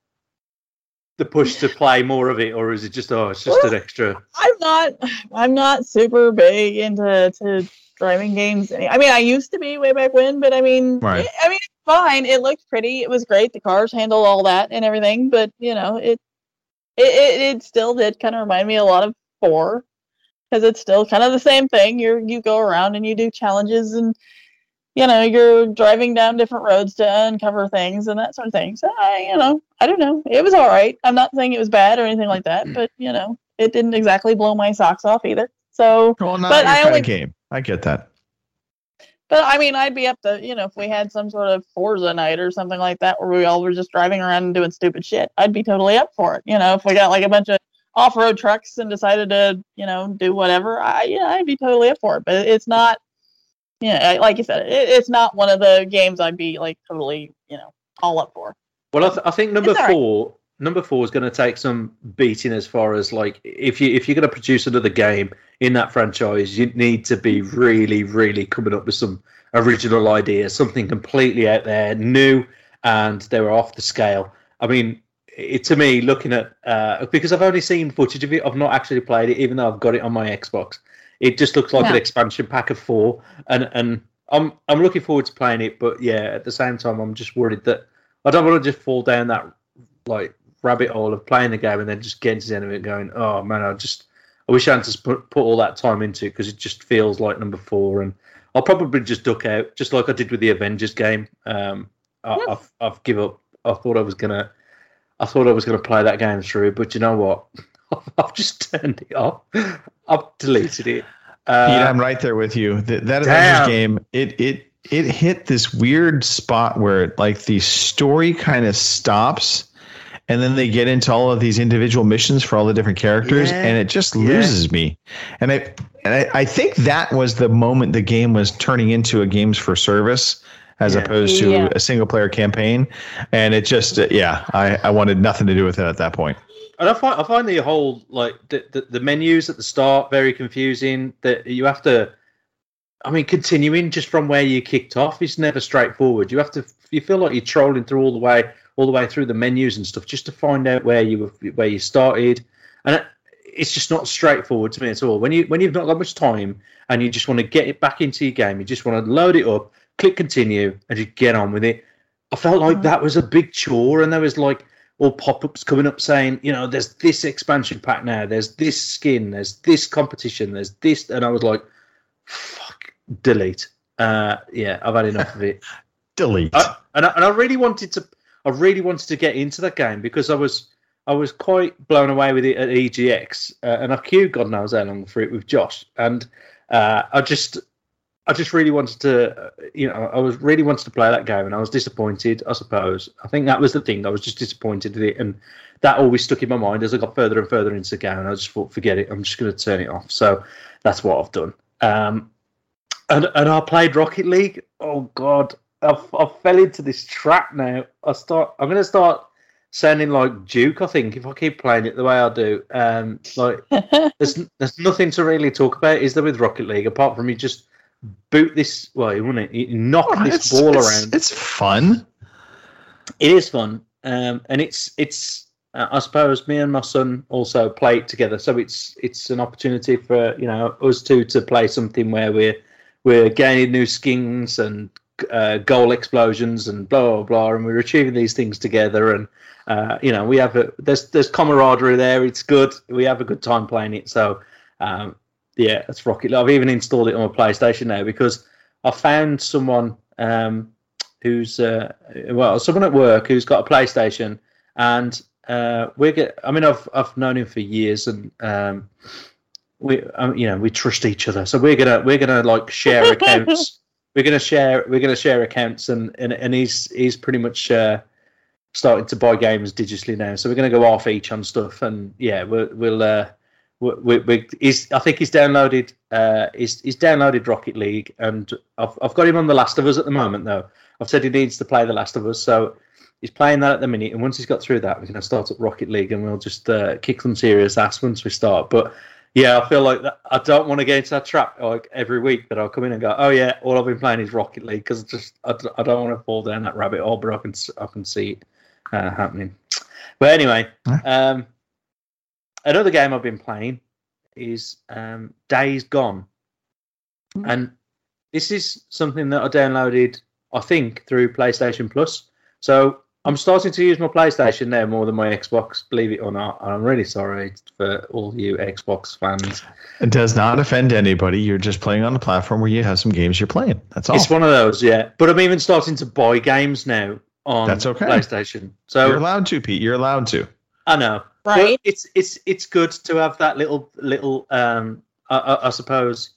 the push to play more of it, or is it just oh, it's just well, an extra? I'm not. I'm not super big into to driving games. I mean, I used to be way back when, but I mean, right. it, I mean, it's fine. It looked pretty. It was great. The cars handled all that and everything, but you know, it it it, it still did kind of remind me a lot of four, because it's still kind of the same thing. You you go around and you do challenges and. You know, you're driving down different roads to uncover things and that sort of thing. So, I, you know, I don't know. It was all right. I'm not saying it was bad or anything like that, but, you know, it didn't exactly blow my socks off either. So, well, not but your I kind only, of game. I get that. But, I mean, I'd be up to, you know, if we had some sort of Forza night or something like that where we all were just driving around and doing stupid shit, I'd be totally up for it. You know, if we got like a bunch of off-road trucks and decided to, you know, do whatever, I, yeah, I'd be totally up for it. But it's not. Yeah, like you said, it, it's not one of the games I'd be like totally, you know, all up for. Well, I, th- I think number It's all four, number four is going to take some beating as far as like if you if you're going to produce another game in that franchise, you need to be really, really coming up with some original ideas, something completely out there, new, and they were off the scale. I mean, it to me, looking at uh, because I've only seen footage of it, I've not actually played it, even though I've got it on my Xbox. It just looks like Yeah. an expansion pack of four, and and I'm I'm looking forward to playing it. But yeah, at the same time, I'm just worried that I don't want to just fall down that like rabbit hole of playing the game and then just getting to the end of it, going, oh man, I just I wish I hadn't just put put all that time into it, because it just feels like number four, and I'll probably just duck out, just like I did with the Avengers game. Um, I, Yeah. I've I've give up. I thought I was gonna I thought I was gonna play that game through, but you know what? I've just turned it off. I've deleted it. Uh, Pete, I'm right there with you. That, that damn. Avengers game, it it it hit this weird spot where it, like the story kind of stops, and then they get into all of these individual missions for all the different characters, Yeah. and it just Yeah. loses me. And I and I, I think that was the moment the game was turning into a games for service as Yeah. opposed to Yeah. a single player campaign, and it just uh, yeah, I I wanted nothing to do with it at that point. And I find I find the whole like the, the the menus at the start very confusing. That you have to, I mean, continuing just from where you kicked off is never straightforward. You have to, you feel like you're trolling through all the way, all the way through the menus and stuff just to find out where you were, where you started. And it, it's just not straightforward to me at all. When you when you've not got much time and you just want to get it back into your game, you just want to load it up, click continue, and just get on with it. I felt like that was a big chore, and there was like all pop-ups coming up saying, you know, there's this expansion pack now, there's this skin, there's this competition, there's this, and I was like, fuck, delete. Uh, yeah, I've had enough of it. Delete. I, and I, and I really wanted to, I really wanted to get into that game because I was, I was quite blown away with it at E G X, uh, and I've queued God knows how long for it with Josh, and uh, I just. I just really wanted to, you know, I was really wanted to play that game, and I was disappointed, I suppose. I think that was the thing. I was just disappointed with it, and that always stuck in my mind as I got further and further into the game, and I just thought, forget it, I'm just going to turn it off. So that's what I've done. Um, and and I played Rocket League. Oh, God. I've, I fell into this trap now. I start. I'm going to start sounding like Duke, I think, if I keep playing it the way I do. Um, like, there's, there's nothing to really talk about, is there, with Rocket League, apart from you just boot this, well, you want to knock oh, this it's, ball it's, around. It's fun. It is fun, um, and it's it's. Uh, I suppose me and my son also play it together, so it's it's an opportunity for you know us two to play something where we're we're gaining new skins and uh, goal explosions and blah blah blah, and we're achieving these things together, and uh, you know we have a there's there's camaraderie there. It's good. We have a good time playing it. So. Um, Yeah, that's Rocket League. I've even installed it on my PlayStation now because I found someone um, who's uh, well, someone at work who's got a PlayStation, and uh, we get. I mean, I've I've known him for years, and um, we um, you know we trust each other, so we're gonna we're gonna like share accounts. we're gonna share we're gonna share accounts, and and, and he's he's pretty much uh, starting to buy games digitally now. So we're gonna go off each on stuff, and yeah, we'll we'll. Uh, We, we, he's, I think he's downloaded. Uh, he's, he's downloaded Rocket League, and I've, I've got him on The Last of Us at the moment. Though I've said he needs to play The Last of Us, so he's playing that at the minute. And once he's got through that, we're going to start up Rocket League, and we'll just uh, kick some serious ass once we start. But yeah, I feel like that, I don't want to get into that trap like every week that I'll come in and go, oh yeah, all I've been playing is Rocket League, because just I, I don't want to fall down that rabbit hole, but I can I can see it uh, happening. But anyway. Um, Another game I've been playing is um, Days Gone. Mm-hmm. And this is something that I downloaded, I think, through PlayStation Plus. So I'm starting to use my PlayStation now more than my Xbox, believe it or not. And I'm really sorry for all you Xbox fans. It does not offend anybody. You're just playing on a platform where you have some games you're playing. That's all. It's one of those, yeah. But I'm even starting to buy games now on That's okay. PlayStation. So you're allowed to, Pete. You're allowed to. I know. Right. But it's it's it's good to have that little little um I, I, I suppose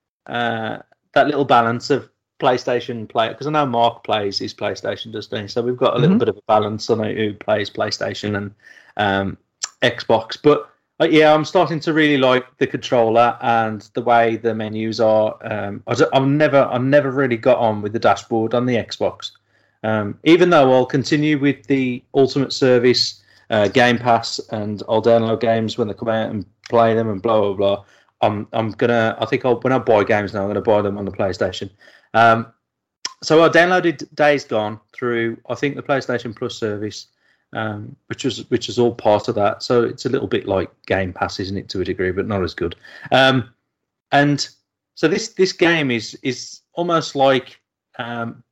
uh that little balance of PlayStation play, because I know Mark plays his PlayStation, doesn't he? So we've got a little mm-hmm. bit of a balance on who plays PlayStation and um Xbox. But uh, yeah, I'm starting to really like the controller and the way the menus are. Um, I, I've never I've never really got on with the dashboard on the Xbox. Um, even though I'll continue with the Ultimate Service. Uh, Game Pass, and I'll download games when they come out and play them and blah blah blah. I'm I'm gonna. I think I'll, when I buy games now, I'm gonna buy them on the PlayStation. Um, so I downloaded Days Gone through I think the PlayStation Plus service, um, which was which is all part of that. So it's a little bit like Game Pass, isn't it, to a degree, but not as good. Um, and so this this game is is almost like um,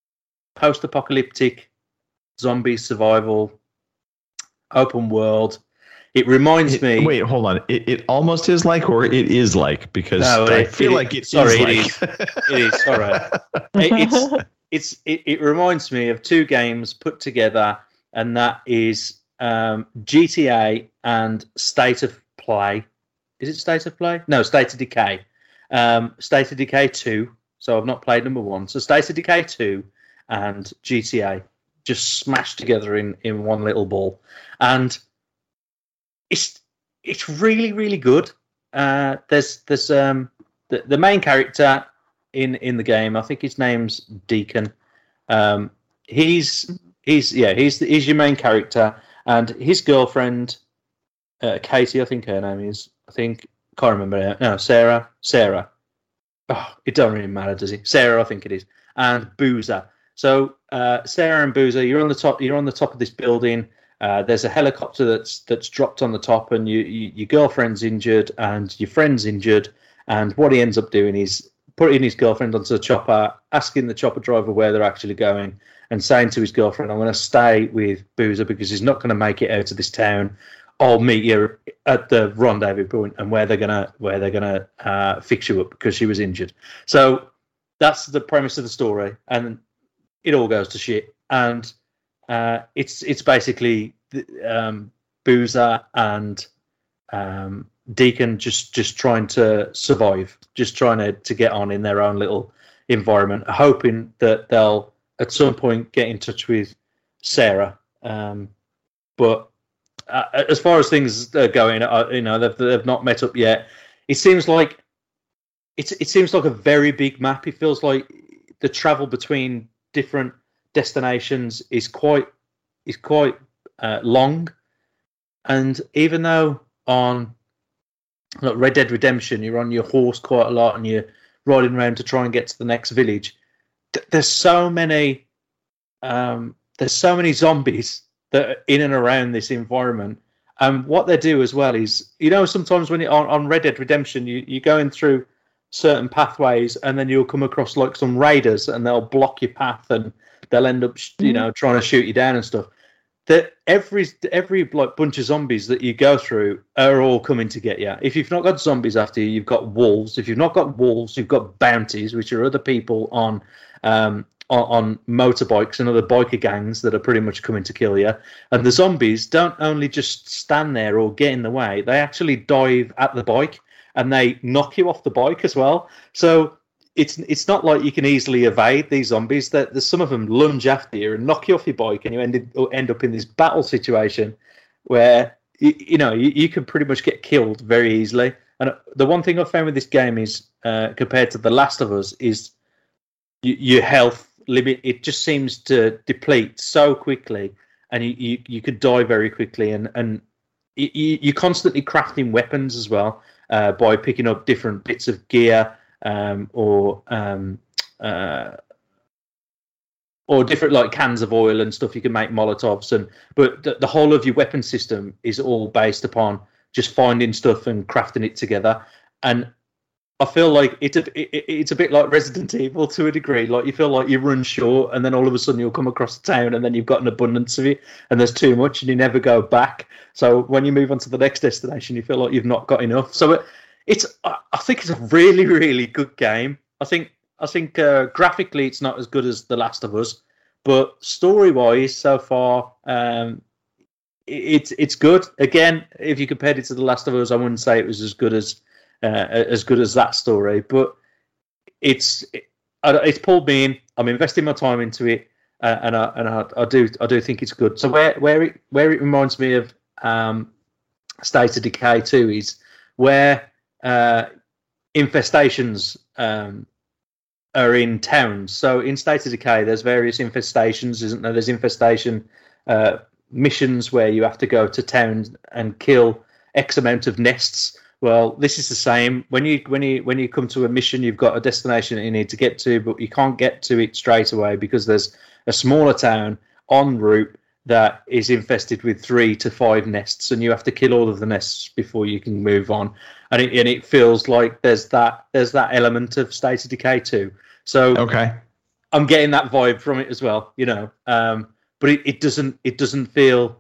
post-apocalyptic zombie survival. Open world. It reminds it, me. Wait, hold on. It, it almost is like, or it is like, because no, I it, feel it, like it sorry, is. It like. is. It is. Sorry. it, it's it's it, it reminds me of two games put together, and that is um, G T A and State of Play. Is it State of Play? No, State of Decay. Um, State of Decay two. So I've not played number one. So State of Decay two and G T A. Just smashed together in, in one little ball, and it's it's really really good. Uh, there's there's um the, the main character in, in the game. I think his name's Deacon. Um, he's he's yeah he's he's your main character, and his girlfriend uh, Katie, I think her name is. I think can't remember her. No, Sarah. Sarah. Oh, it don't really matter, does it? Sarah, I think it is, and Boozer. So uh, Sarah and Boozer, you're on the top. You're on the top of this building, Uh, there's a helicopter that's that's dropped on the top, and you, you, your girlfriend's injured, and your friend's injured. And what he ends up doing is putting his girlfriend onto the chopper, asking the chopper driver where they're actually going, and saying to his girlfriend, "I'm going to stay with Boozer because he's not going to make it out of this town. I'll meet you at the rendezvous point, and where they're gonna where they're gonna uh, fix you up because she was injured." So that's the premise of the story, and it all goes to shit. And uh, it's it's basically um, Boozer and um, Deacon just just trying to survive, just trying to, to get on in their own little environment, hoping that they'll at some point get in touch with Sarah. Um, but uh, as far as things are going, uh, you know, they've they've not met up yet. It seems like it's it seems like a very big map. It feels like the travel between different destinations is quite is quite uh, long, and even though on like Red Dead Redemption you're on your horse quite a lot and you're riding around to try and get to the next village, th- there's so many um, there's so many zombies that are in and around this environment. And what they do as well is, you know, sometimes when you on, on Red Dead Redemption you, you're going through certain pathways and then you'll come across like some raiders and they'll block your path and they'll end up, you know, trying to shoot you down and stuff. That every every like bunch of zombies that you go through are all coming to get you. If you've not got zombies after you, you've got wolves. If you've not got wolves, you've got bounties, which are other people on um, on, on motorbikes and other biker gangs that are pretty much coming to kill you. And the zombies don't only just stand there or get in the way; they actually dive at the bike and they knock you off the bike as well. So it's it's not like you can easily evade these zombies. That there's some of them lunge after you and knock you off your bike, and you end end up in this battle situation where you, you know you, you can pretty much get killed very easily. And the one thing I've found with this game is, uh, compared to The Last of Us, is you, your health limit. It just seems to deplete so quickly, and you you, you could die very quickly. And and you, you're constantly crafting weapons as well uh, by picking up different bits of gear. Um, or um, uh, or different like cans of oil and stuff. You can make Molotovs, and but the, the whole of your weapon system is all based upon just finding stuff and crafting it together. And I feel like it's a it, it's a bit like Resident Evil to a degree. Like you feel like you run short, and then all of a sudden you'll come across a town, and then you've got an abundance of it, and there's too much, and you never go back. So when you move on to the next destination, you feel like you've not got enough. So it, It's. I think it's a really, really good game. I think. I think uh, graphically, it's not as good as The Last of Us, but story-wise, so far, um, it's it's good. Again, if you compared it to The Last of Us, I wouldn't say it was as good as uh, as good as that story. But it's it, it's pulled me in. I'm investing my time into it, uh, and I and I, I do I do think it's good. So where where it where it reminds me of um, State of Decay two is where Uh, infestations um, are in towns. So in State of Decay, there's various infestations, isn't there? There's infestation uh, missions where you have to go to towns and kill X amount of nests. Well, this is the same. When you when you when you come to a mission, you've got a destination that you need to get to, but you can't get to it straight away because there's a smaller town en route that is infested with three to five nests, and you have to kill all of the nests before you can move on. And it, and it feels like there's that there's that element of State of Decay too. So okay, I'm getting that vibe from it as well, you know. Um, but it, it doesn't it doesn't feel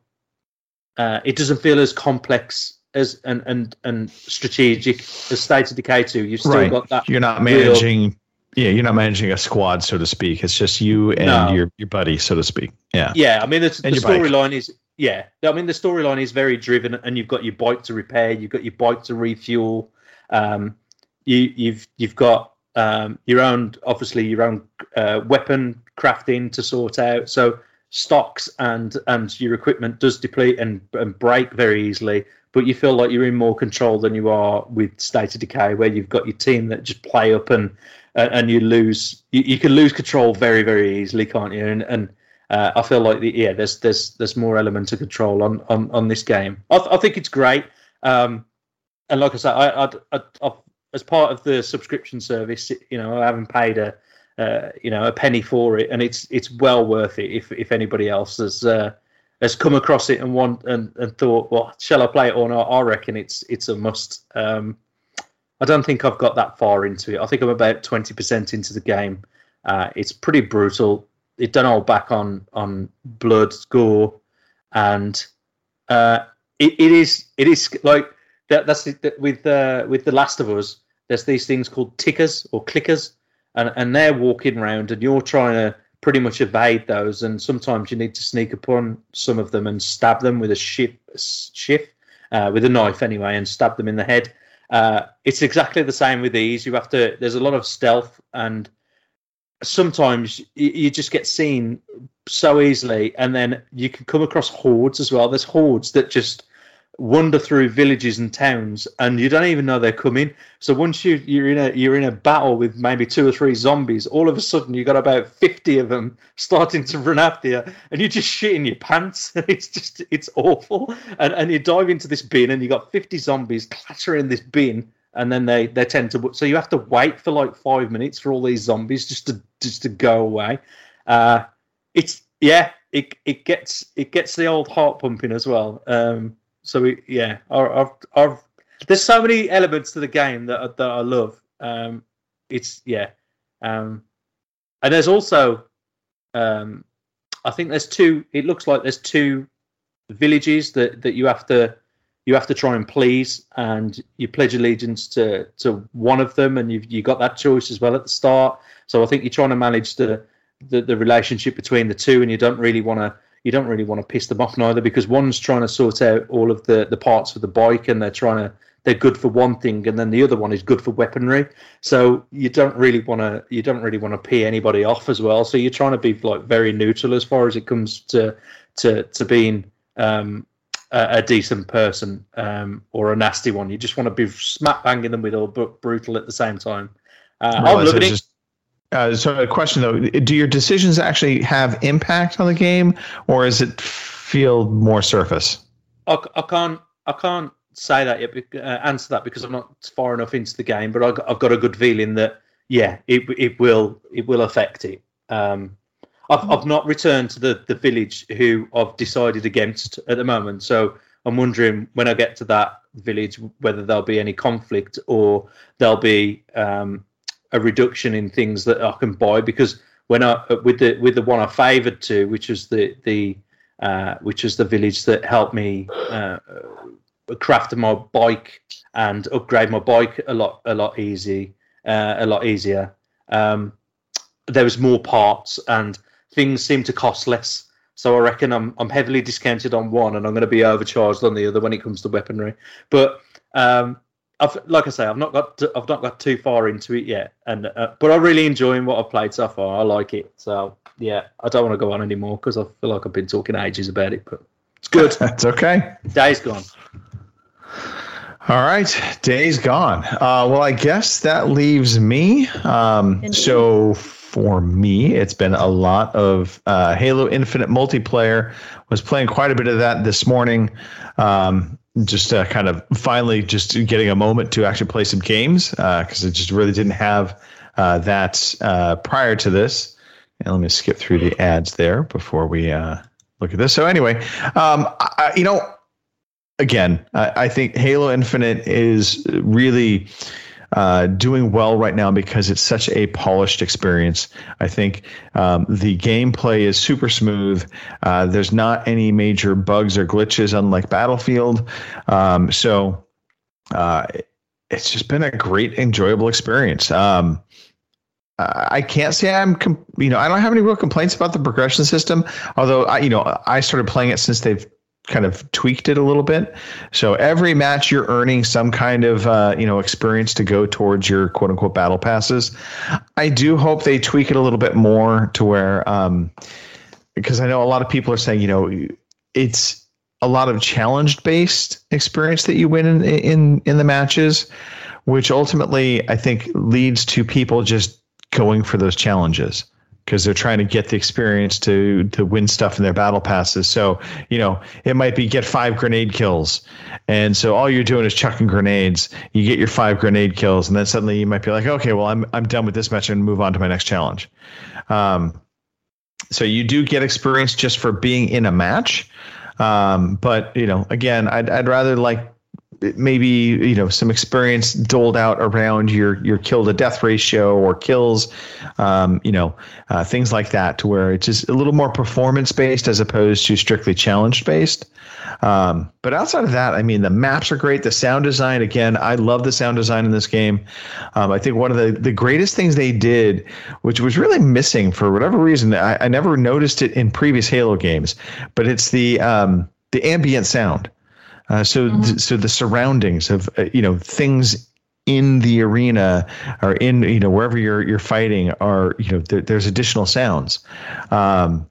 uh, it doesn't feel as complex as and and and strategic as State of Decay two. You've still right. got that. You're not managing. Real, Yeah, you're not managing a squad, so to speak. It's just you and no. your, your buddy, so to speak. Yeah. Yeah, I mean, the, the storyline is, yeah. I mean, the storyline is very driven, and you've got your bike to repair, you've got your bike to refuel. Um, you, you've you've got um, your own, obviously, your own uh, weapon crafting to sort out. So stocks and and your equipment does deplete and, and break very easily, but you feel like you're in more control than you are with State of Decay, where you've got your team that just play up and uh, and you lose. You, you can lose control very very easily, can't you? And and uh, I feel like the, yeah, there's there's there's more element of control on on, on this game. I, th- I think it's great. Um, and like I said, I, I, I, I as part of the subscription service, you know, I haven't paid a uh, you know a penny for it, and it's it's well worth it if if anybody else has uh, has come across it and want and, and thought, well, shall I play it or not? I reckon it's it's a must. Um, I don't think I've got that far into it. I think I'm about twenty percent into the game. Uh, it's pretty brutal. It don't hold back on on blood, gore, and uh, it, it is it is like that. That's the, with uh, with The Last of Us. There's these things called tickers or clickers, and and they're walking around, and you're trying to pretty much evade those. And sometimes you need to sneak upon some of them and stab them with a shiv, shiv uh, with a knife anyway, and stab them in the head. Uh, it's exactly the same with these. You have to. There's a lot of stealth, and sometimes you, you just get seen so easily. And then you can come across hordes as well. There's hordes that just wander through villages and towns, and you don't even know they're coming. So once you you're in a you're in a battle with maybe two or three zombies, all of a sudden you got about fifty of them starting to run after you, and you're just shitting your pants. It's just it's awful. And and you dive into this bin, and you got fifty zombies clattering this bin, and then they they tend to. So you have to wait for like five minutes for all these zombies just to just to go away. Uh, it's yeah, it it gets it gets the old heart pumping as well. Um, So we, yeah, I've, I've, there's so many elements to the game that I, that I love. Um, it's yeah, um, and there's also, um, I think there's two. It looks like there's two villages that, that you have to you have to try and please, and you pledge allegiance to, to one of them, and you've you got that choice as well at the start. So I think you're trying to manage the the, the relationship between the two, and you don't really want to. You don't really want to piss them off neither, because one's trying to sort out all of the, the parts for the bike, and they're trying to they're good for one thing, and then the other one is good for weaponry. So you don't really want to you don't really want to pee anybody off as well. So you're trying to be like very neutral as far as it comes to to to being um, a, a decent person um, or a nasty one. You just want to be smack bang in the middle, but brutal at the same time. Uh, well, I'm so loving it. Just- Uh, so a question though, do your decisions actually have impact on the game, or does it feel more surface? I, I can't I can't say that yet, uh, answer that because I'm not far enough into the game, but I, I've got a good feeling that yeah, it it will it will affect it. Um, I've I've not returned to the, the village who I've decided against at the moment, so I'm wondering when I get to that village whether there'll be any conflict or there'll be um, a reduction in things that I can buy, because when I with the with the one I favoured to, which was the the uh, which was the village that helped me uh, craft my bike and upgrade my bike a lot a lot easy uh, a lot easier. Um, there was more parts and things seem to cost less, so I reckon I'm I'm heavily discounted on one, and I'm going to be overcharged on the other when it comes to weaponry. But um, I've, like I say, I've not got to, I've not got too far into it yet, and uh, but I'm really enjoying what I've played so far. I like it, so yeah, I don't want to go on anymore because I feel like I've been talking ages about it, but it's good. That's okay. Days gone. All right, Days Gone. Uh, well, I guess that leaves me. Um, so for me, it's been a lot of uh, Halo Infinite multiplayer. Was playing quite a bit of that this morning. Um, just uh, kind of finally just getting a moment to actually play some games because uh, I just really didn't have uh, that uh, prior to this. And let me skip through the ads there before we uh, look at this. So anyway, um, I, you know, again, I, I think Halo Infinite is really uh, doing well right now because it's such a polished experience. I think um, the gameplay is super smooth. Uh, there's not any major bugs or glitches, unlike Battlefield. Um, so uh, it's just been a great, enjoyable experience. Um, I can't say I'm, you know, I don't have any real complaints about the progression system. Although I, you know, I started playing it since they've kind of tweaked it a little bit. So every match you're earning some kind of, uh, you know, experience to go towards your quote unquote battle passes. I do hope they tweak it a little bit more to where, um, because I know a lot of people are saying, you know, it's a lot of challenge based experience that you win in, in, in the matches, which ultimately I think leads to people just going for those challenges, because they're trying to get the experience to to win stuff in their battle passes. So, you know, it might be get five grenade kills. And so all you're doing is chucking grenades. You get your five grenade kills, and then suddenly you might be like, okay, well, I'm I'm done with this match and move on to my next challenge. Um, so you do get experience just for being in a match. Um, but you know, again, I'd I'd rather like maybe, you know, some experience doled out around your your kill to death ratio or kills, um, you know, uh, things like that, to where it's just a little more performance based as opposed to strictly challenge based. Um, but outside of that, I mean, the maps are great. The sound design, again, I love the sound design in this game. Um, I think one of the, the greatest things they did, which was really missing for whatever reason, I, I never noticed it in previous Halo games, but it's the um, the ambient sound. Uh, so, mm-hmm. th- so the surroundings of uh, you know, things in the arena or in, you know, wherever you're you're fighting are, you know, there, there's additional sounds. Um,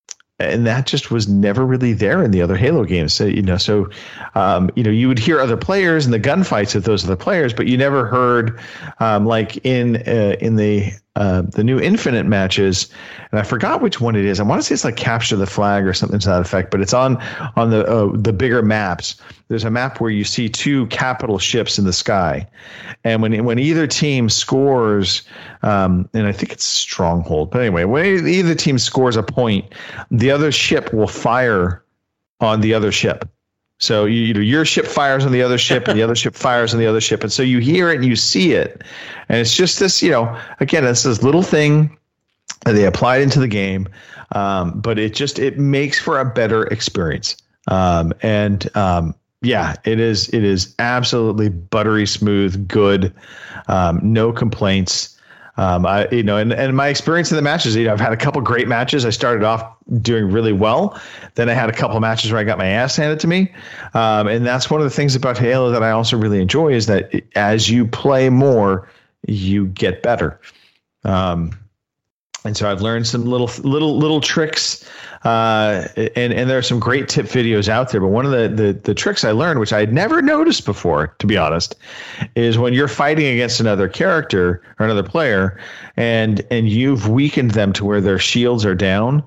And that just was never really there in the other Halo games. So, you know, so, um, you know, you would hear other players in the gunfights of those other players, but you never heard, um, like in uh, in the uh, the new Infinite matches, and I forgot which one it is. I want to say it's like Capture the Flag or something to that effect, but it's on on the uh, the bigger maps. There's a map where you see two capital ships in the sky, and when when either team scores, um, and I think it's Stronghold, but anyway, when either team scores a point, the other ship will fire on the other ship. So you, you know, your ship fires on the other ship, and the other ship fires on the other ship, and so you hear it and you see it, and it's just this, you know, again, it's this little thing that they applied into the game, um, but it just it makes for a better experience, um, and um, yeah, it is it is absolutely buttery smooth, good, um, no complaints. Um, I, you know, and, and my experience in the matches, you know, I've had a couple great matches. I started off doing really well. Then I had a couple of matches where I got my ass handed to me. Um, and that's one of the things about Halo that I also really enjoy, is that as you play more, you get better. Um, and so I've learned some little, little, little tricks. Uh, and, and there are some great tip videos out there. But one of the, the, the tricks I learned, which I had never noticed before, to be honest, is when you're fighting against another character or another player, and, and you've weakened them to where their shields are down,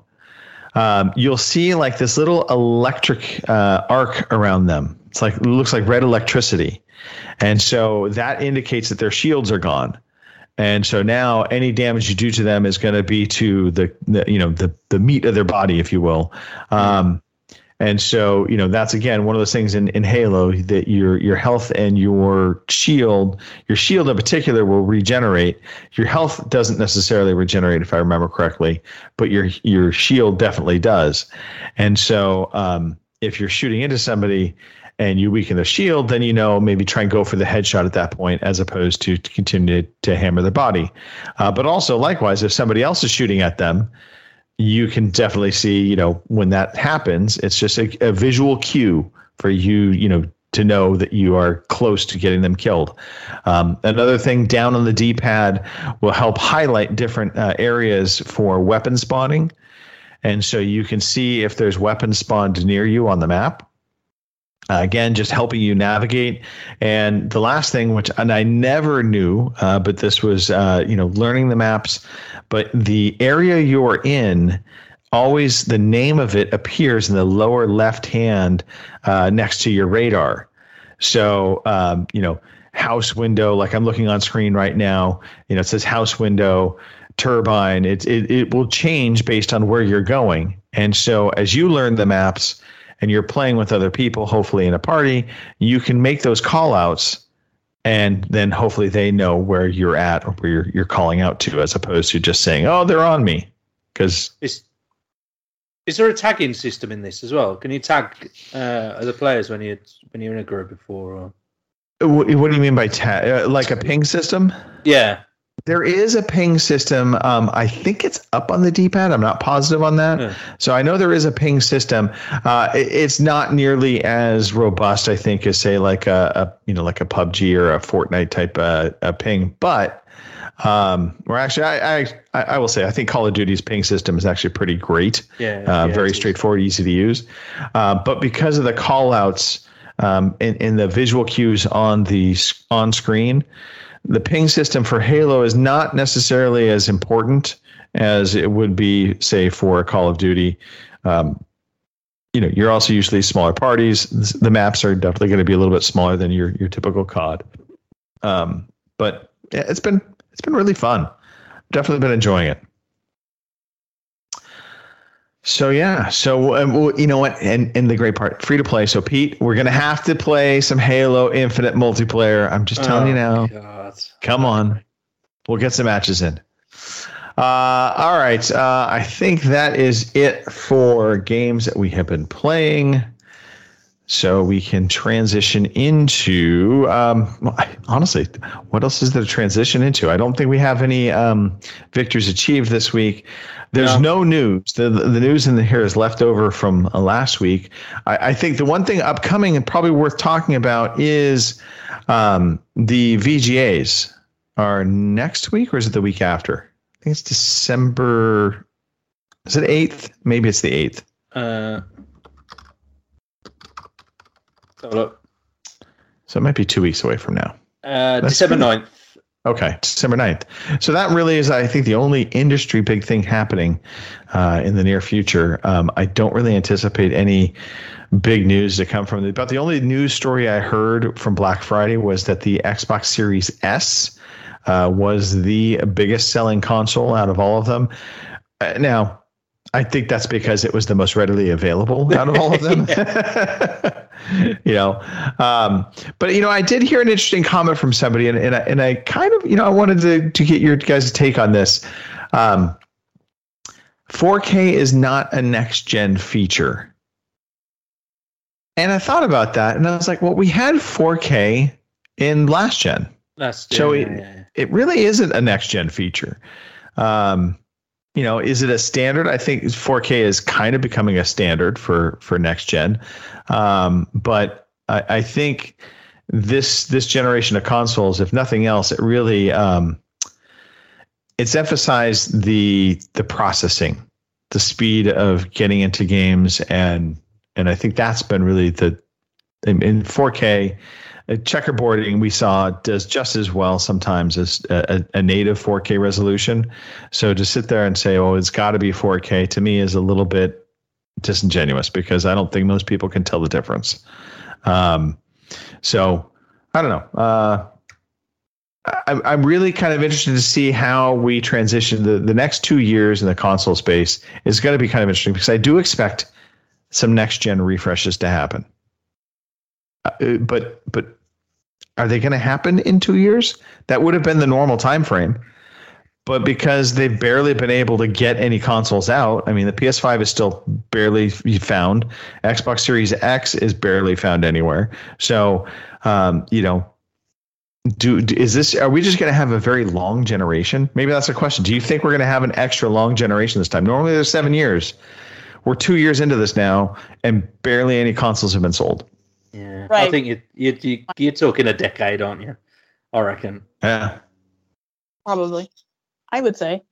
um, you'll see like this little electric uh, arc around them. It's like, it looks like red electricity. And so that indicates that their shields are gone. And so now any damage you do to them is going to be to the, the, you know, the, the meat of their body, if you will. Um, and so, you know, that's, again, one of those things in, in Halo, that your, your health and your shield, your shield in particular, will regenerate. Your health doesn't necessarily regenerate, if I remember correctly, but your, your shield definitely does. And so um, if you're shooting into somebody and you weaken their shield, then, you know, maybe try and go for the headshot at that point, as opposed to, to continue to, to hammer their body. Uh, but also, likewise, if somebody else is shooting at them, you can definitely see, you know, when that happens, it's just a, a visual cue for you, you know, to know that you are close to getting them killed. Um, another thing down on the D-pad will help highlight different uh, areas for weapon spawning. And so you can see if there's weapons spawned near you on the map. Uh, again, just helping you navigate. And the last thing, which and I never knew, uh, but this was, uh, you know, learning the maps, but the area you're in, always the name of it appears in the lower left hand uh, next to your radar. So, um, you know, house window, like I'm looking on screen right now, you know, it says house window, turbine. It, it, it will change based on where you're going. And so as you learn the maps, and you're playing with other people, hopefully in a party, you can make those call outs, and then hopefully they know where you're at or where you're, you're calling out to, as opposed to just saying, oh, they're on me. Because is, is there a tagging system in this as well? Can you tag uh, other players when you when you're in a group before? Or? What, what do you mean by tag? Uh, like a ping system? Yeah. There is a ping system. Um, I think it's up on the D-pad. I'm not positive on that. Yeah. So I know there is a ping system. Uh, it, it's not nearly as robust, I think, as say like a, a you know like a P U B G or a Fortnite type uh, a ping. But um, or actually, I, I I will say I think Call of Duty's ping system is actually pretty great. Yeah. Uh, yeah very straightforward, easy to use. Uh, but because of the call outs um, in, in the visual cues on the on screen, the ping system for Halo is not necessarily as important as it would be, say, for Call of Duty. Um, you know, you're also usually smaller parties. The maps are definitely going to be a little bit smaller than your your typical C O D. Um, but yeah, it's been it's been really fun. Definitely been enjoying it. So yeah, so um, well, you know what, and and the great part, free to play. So Pete, we're gonna have to play some Halo Infinite multiplayer. I'm just telling Oh, you now. God. Come on, we'll get some matches in. Uh, all right, uh, I think that is it for games that we have been playing. So we can transition into, um, well, I, honestly, what else is there to transition into? I don't think we have any um, victories achieved this week. There's no, no news. The, the news in the here is left over from uh, last week. I, I think the one thing upcoming and probably worth talking about is um, the V G As are next week, or is it the week after? I think it's December. Is it eighth? Maybe it's the eighth. Uh, so look. So it might be two weeks away from now. Uh, December ninth. Okay, December ninth. So that really is, I think, the only industry big thing happening uh, in the near future. Um, I don't really anticipate any big news to come from it. But the only news story I heard from Black Friday was that the Xbox Series S uh, was the biggest selling console out of all of them. Uh, now, I think that's because it was the most readily available out of all of them. you know, um, but, you know, I did hear an interesting comment from somebody, and, and, I, and I kind of, you know, I wanted to, to get your guys' take on this. Um, four K is not a next gen feature. And I thought about that, and I was like, well, we had four K in last gen. That's so yeah, it, yeah. it really isn't a next gen feature. Um, You know, is it a standard? I think four K is kind of becoming a standard for for next gen, um, but I, I think this this generation of consoles, if nothing else, it really um, it's emphasized the the processing, the speed of getting into games, and and I think that's been really the in, in four K. Checkerboarding we saw does just as well sometimes as a, a native four K resolution. So to sit there and say, oh, it's got to be four K, to me is a little bit disingenuous, because I don't think most people can tell the difference. Um, so I don't know. Uh, I, I'm really kind of interested to see how we transition. The, the next two years in the console space is going to be kind of interesting, because I do expect some next gen refreshes to happen. Uh, but but are they going to happen in two years? That would have been the normal time frame. But because they've barely been able to get any consoles out, I mean, the P S five is still barely found. Xbox Series X is barely found anywhere. So, um, you know, do is this? Are we just going to have a very long generation? Maybe that's a question. Do you think we're going to have an extra long generation this time? Normally, there's seven years. We're two years into this now, and barely any consoles have been sold. Yeah, Right. I think you, you, you, you're talking a decade, aren't you? I reckon. Yeah. Probably. I would say.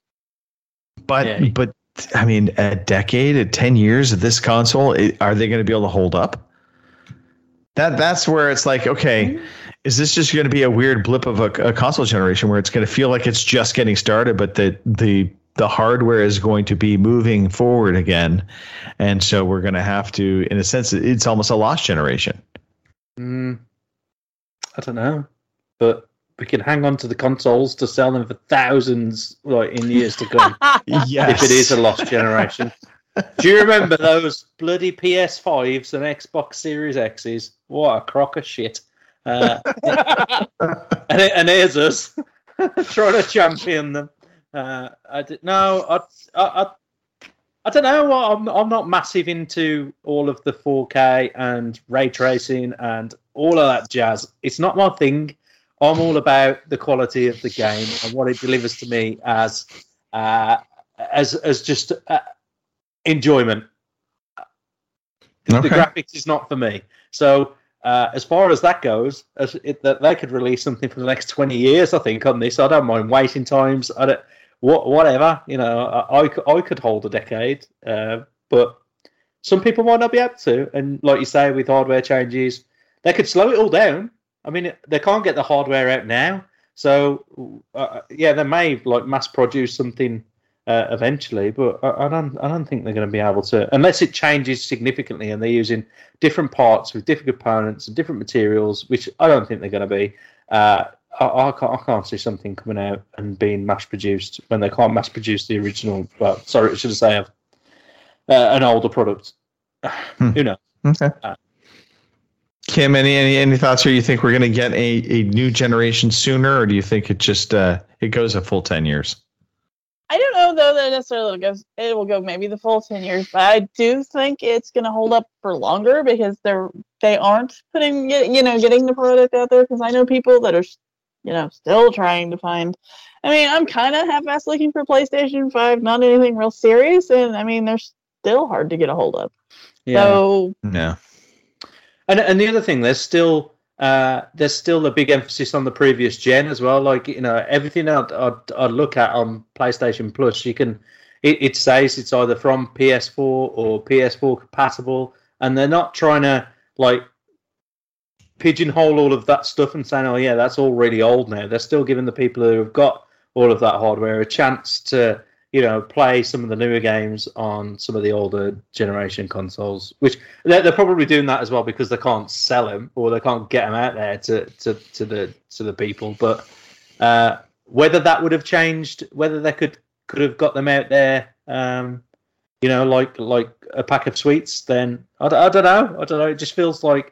But, Yeah. but I mean, a decade, at ten years of this console, it, are they going to be able to hold up? That That's where it's like, okay, mm-hmm. is this just going to be a weird blip of a, a console generation where it's going to feel like it's just getting started, but the the the hardware is going to be moving forward again, and so we're going to have to, in a sense, it's almost a lost generation. Mm, I don't know, but we can hang on to the consoles to sell them for thousands, like in years to come. Yes. If it is a lost generation. Do you remember those bloody P S fives and Xbox Series X's? What a crock of shit! Uh, and, and here's us trying to champion them. Uh, I did, no, I, I, I, I don't know. I'm, I'm not massive into all of the four K and ray tracing and all of that jazz. It's not my thing. I'm all about the quality of the game and what it delivers to me as, uh, as, as just uh, enjoyment. Okay. The graphics is not for me. So, uh, as far as that goes, as it, that they could release something for the next twenty years, I think, on this. I don't mind waiting times. I don't. What, whatever, you know, I, I, I could hold a decade, uh, but some people might not be able to. And like you say, with hardware changes, they could slow it all down. I mean, they can't get the hardware out now. So, uh, yeah, they may like mass produce something uh, eventually, but I, I don't I don't think they're going to be able to, unless it changes significantly and they're using different parts with different components and different materials, which I don't think they're going to be. Uh, I, I, can't, I can't see something coming out and being mass produced when they can't mass produce the original. Well, sorry, should I say, uh, an older product. Hmm. Who knows? Okay. Uh, Kim, any, any any thoughts here? You think we're going to get a, a new generation sooner, or do you think it just uh, it goes a full ten years? I don't know though that necessarily goes. It will go maybe the full ten years, but I do think it's going to hold up for longer because they're they aren't putting you know getting the product out there. Because I know people that are you know still trying to find. I mean, I'm kind of half-assed looking for PlayStation five, not anything real serious, and I mean they're still hard to get a hold of. yeah. So No. And and the other thing, there's still uh, there's still a big emphasis on the previous gen as well. Like you know, everything I'd, I'd, I'd look at on PlayStation Plus, you can it, it says it's either from P S four or P S four compatible, and they're not trying to like pigeonhole all of that stuff and saying, oh yeah, that's all really old now. They're still giving the people who have got all of that hardware a chance to you know, play some of the newer games on some of the older generation consoles, which they're, they're probably doing that as well because they can't sell them or they can't get them out there to, to, to the to the people. But uh, whether that would have changed, whether they could could have got them out there, um, you know, like like a pack of sweets, then I, I don't know. I don't know. It just feels like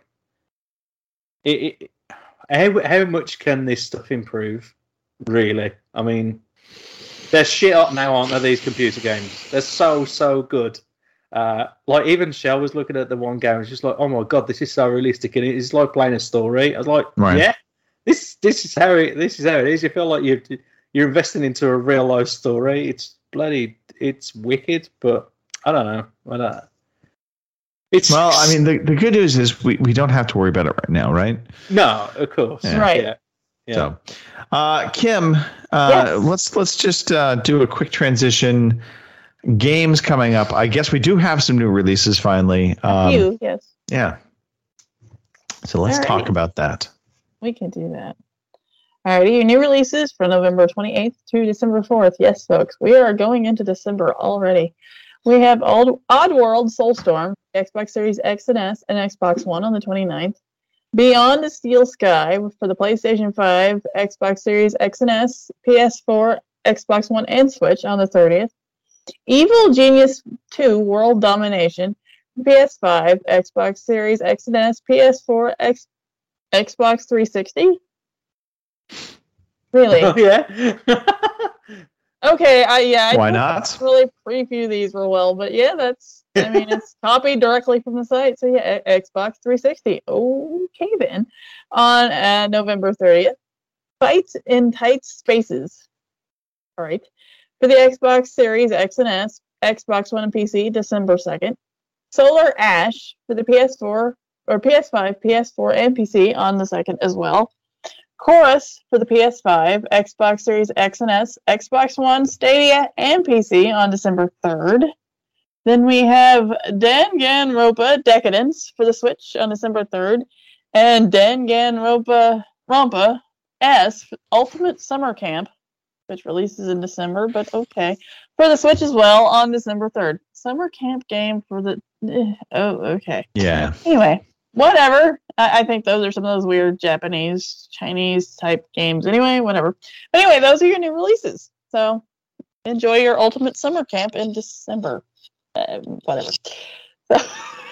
it, it. How how much can this stuff improve? Really, I mean. They're shit up now, aren't they, these computer games? They're so, so good. Uh, like, even Shell was looking at the one game and was just like, oh my god, this is so realistic, and it's like playing a story. I was like, right. yeah, this this is how it this is how it is. You feel like you're, you're investing into a real-life story. It's bloody, it's wicked, but I don't know. I don't know. It's, well, I mean, the, the good news is we, we don't have to worry about it right now, right? No, of course. Yeah. Right. Yeah. Yeah. So, uh, Kim, uh, yes. let's let's just uh, do a quick transition. Games coming up. I guess we do have some new releases finally. Um, you, yes. Yeah. So let's All talk right. about that. We can do that. Alrighty, new releases from November twenty-eighth to December fourth. Yes, folks, we are going into December already. We have Odd, Oddworld Soulstorm, Xbox Series X and S, and Xbox One on the twenty-ninth. Beyond the Steel Sky for the PlayStation five, Xbox Series X and S, P S four, Xbox One, and Switch on the thirtieth. Evil Genius two World Domination, P S five, Xbox Series X and S, P S four, X, Xbox three sixty. Really? Oh, yeah. Okay, I yeah. I Why don't not? really preview these real well, but yeah, that's. I mean, it's copied directly from the site, so yeah, Xbox three sixty. Okay, then, on uh, November thirtieth, Fight in Tight Spaces. All right, for the Xbox Series X and S, Xbox One, and P C, December second. Solar Ash for the P S four or P S five, P S four, and P C on the second as well. Chorus for the P S five, Xbox Series X and S, Xbox One, Stadia, and P C on December third. Then we have Danganronpa Decadence for the Switch on December third, and Danganronpa Rampa S Ultimate Summer Camp, which releases in December, but okay, for the Switch as well on December third. Summer Camp game for the... eh, oh, okay. Yeah. Anyway, whatever. I, I think those are some of those weird Japanese, Chinese type games. Anyway, whatever. But anyway, those are your new releases. So enjoy your Ultimate Summer Camp in December. Uh, whatever. So,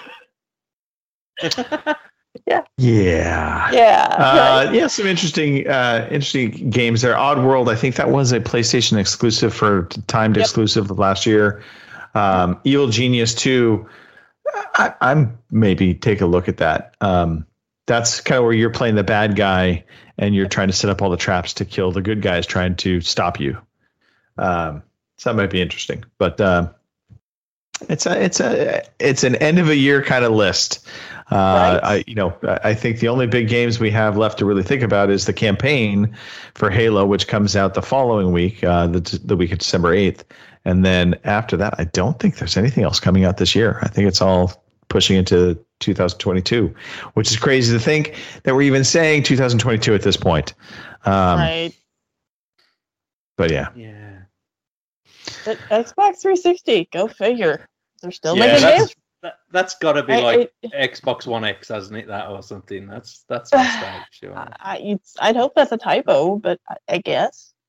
yeah. Yeah. Yeah. Uh, right. yeah, some interesting, uh, interesting games there. Oddworld, I think that was a PlayStation exclusive for timed Yep. exclusive of last year. Um, Evil Genius two. I, I'm maybe take a look at that. Um, that's kind of where you're playing the bad guy and you're trying to set up all the traps to kill the good guys trying to stop you. Um, so that might be interesting, but um, it's a it's a it's an end of a year kind of list. Uh, Right. I you know I think the only big games we have left to really think about is the campaign for Halo, which comes out the following week, uh, the the week of December eighth. And then after that, I don't think there's anything else coming out this year. I think it's all pushing into two thousand twenty-two, which is crazy to think that we're even saying two thousand twenty-two at this point. Um, Right. But yeah. Yeah. But Xbox three sixty, go figure. They're still Yeah, making that's, games. that, that's got to be I- like Xbox One X, hasn't it? That or something. That's that's a mistake, sure. I, it's- I'd hope that's a typo, but I, I guess.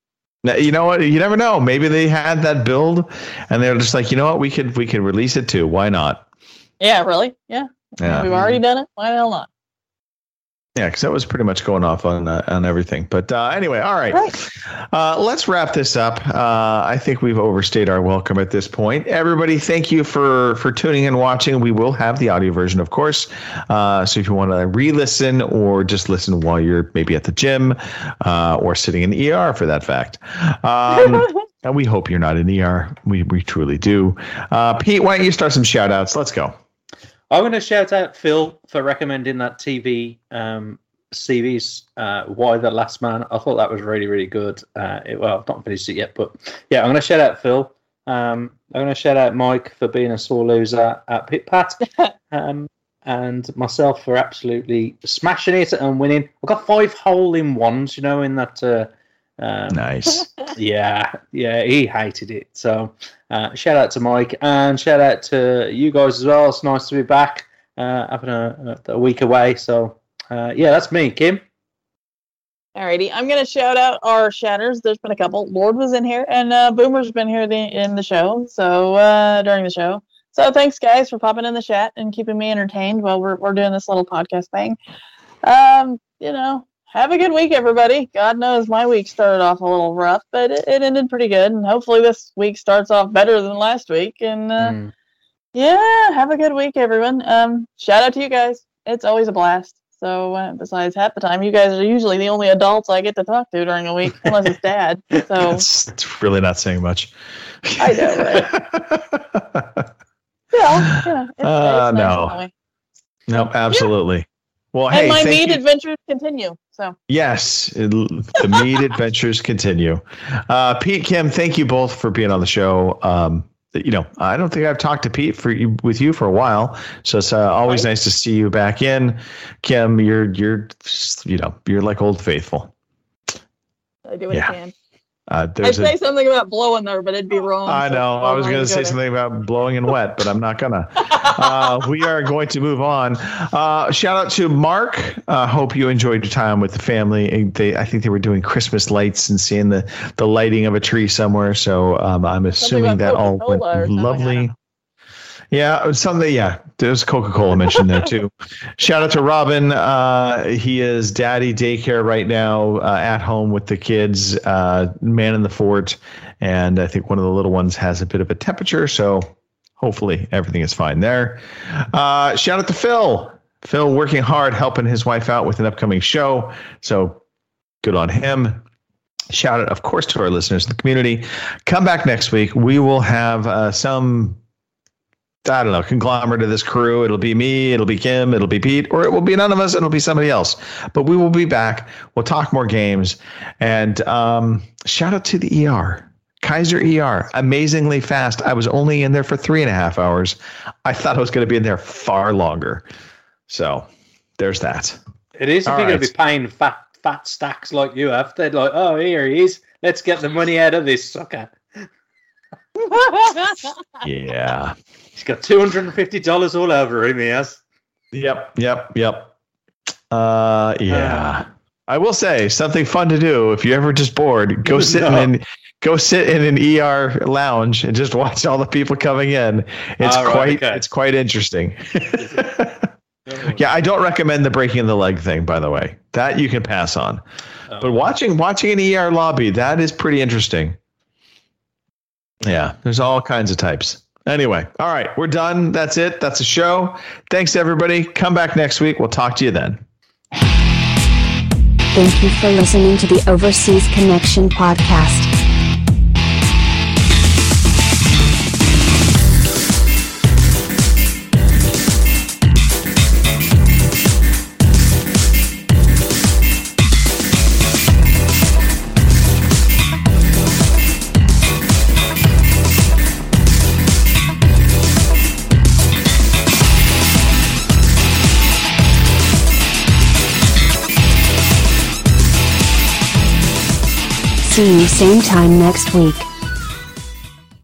Now, you know what? You never know. Maybe they had that build, and they're just like, you know what? We could we could release it too. Why not? Yeah, really? Yeah. Yeah. We've already done it. Why the hell not? Yeah, because that was pretty much going off on uh, on everything. But uh, anyway, all right. Right. Uh, let's wrap this up. Uh, I think we've overstayed our welcome at this point. Everybody, thank you for, for tuning in, watching. We will have the audio version, of course. Uh, so if you want to re-listen or just listen while you're maybe at the gym uh, or sitting in the E R for that fact. Um, and we hope you're not in the E R. We, we truly do. Uh, Pete, why don't you start some shout outs? Let's go. I'm going to shout out Phil for recommending that T V um, series, uh, Why the Last Man. I thought that was really, really good. Uh, it, well, I've not finished it yet, but yeah, I'm going to shout out Phil. Um, I'm going to shout out Mike for being a sore loser at Pit Pat, um, and myself for absolutely smashing it and winning. I got five hole in ones, you know, in that. Uh, um, nice. Yeah, yeah, he hated it. So uh, shout out to Mike and shout out to you guys as well. It's nice to be back uh, having a, a week away. So uh, yeah, that's me, Kim. Alrighty, I'm gonna shout out our shatters. There's been a couple. Lord was in here, and uh, Boomer's been here the, in the show. So uh, during the show. So thanks, guys, for popping in the chat and keeping me entertained while we're we're doing this little podcast thing. Um, you know. Have a good week, everybody. God knows my week started off a little rough, but it, it ended pretty good. And hopefully this week starts off better than last week. And uh, mm. yeah, have a good week, everyone. Um, shout out to you guys. It's always a blast. So uh, besides half the time, you guys are usually the only adults I get to talk to during the week, unless it's Dad. So it's, it's really not saying much. I know, right? yeah, yeah. It's, uh, it's no. nice No, absolutely. Yeah. Well, and hey, my meat you. adventures continue. So yes, it, the meat adventures continue. Uh, Pete, Kim, thank you both for being on the show. Um, you know, I don't think I've talked to Pete for you with you for a while, so it's uh, always right. nice to see you back in. Kim, you're you're you know you're like old faithful. I do what yeah. I can. Uh, I'd say a, something about blowing there, but it'd be wrong. I know. So I was going to say there. something about blowing and wet, but I'm not going to. Uh, we are going to move on. Uh, shout out to Mark. Uh, hope you enjoyed your time with the family. They, I think they were doing Christmas lights and seeing the, the lighting of a tree somewhere. So um, I'm assuming that all went lovely. Yeah, something. Yeah, there's Coca-Cola mentioned there too. Shout out to Robin. Uh, he is daddy daycare right now, uh, at home with the kids, uh, man in the fort, and I think one of the little ones has a bit of a temperature, so hopefully everything is fine there. Uh, shout out to Phil. Phil working hard, helping his wife out with an upcoming show, so good on him. Shout out, of course, to our listeners in the community. Come back next week. We will have uh, some. I don't know, conglomerate of this crew. It'll be me, it'll be Kim, it'll be Pete, or it will be none of us, it'll be somebody else. But we will be back. We'll talk more games. And um, shout out to the E R. Kaiser E R, amazingly fast. I was only in there for three and a half hours. I thought I was going to be in there far longer. So there's that. It is if All you're right. going to be paying fat fat stacks like you have. They're like, oh, here he is. Let's get the money out of this sucker. Yeah. He's got two hundred fifty dollars all over him, he has. Yep, yep, yep. Uh, yeah. Uh, I will say something fun to do if you're ever just bored. Go sit no. in, go sit in an E R lounge and just watch all the people coming in. It's all quite, right, okay. it's quite interesting. Yeah, I don't recommend the breaking the leg thing, by the way. That you can pass on. Oh. But watching watching an E R lobby, that is pretty interesting. Yeah, there's all kinds of types. Anyway, all right, we're done. That's it. That's the show. Thanks, everybody. Come back next week. We'll talk to you then. Thank you for listening to the Overseas Connection podcast. See you same time next week.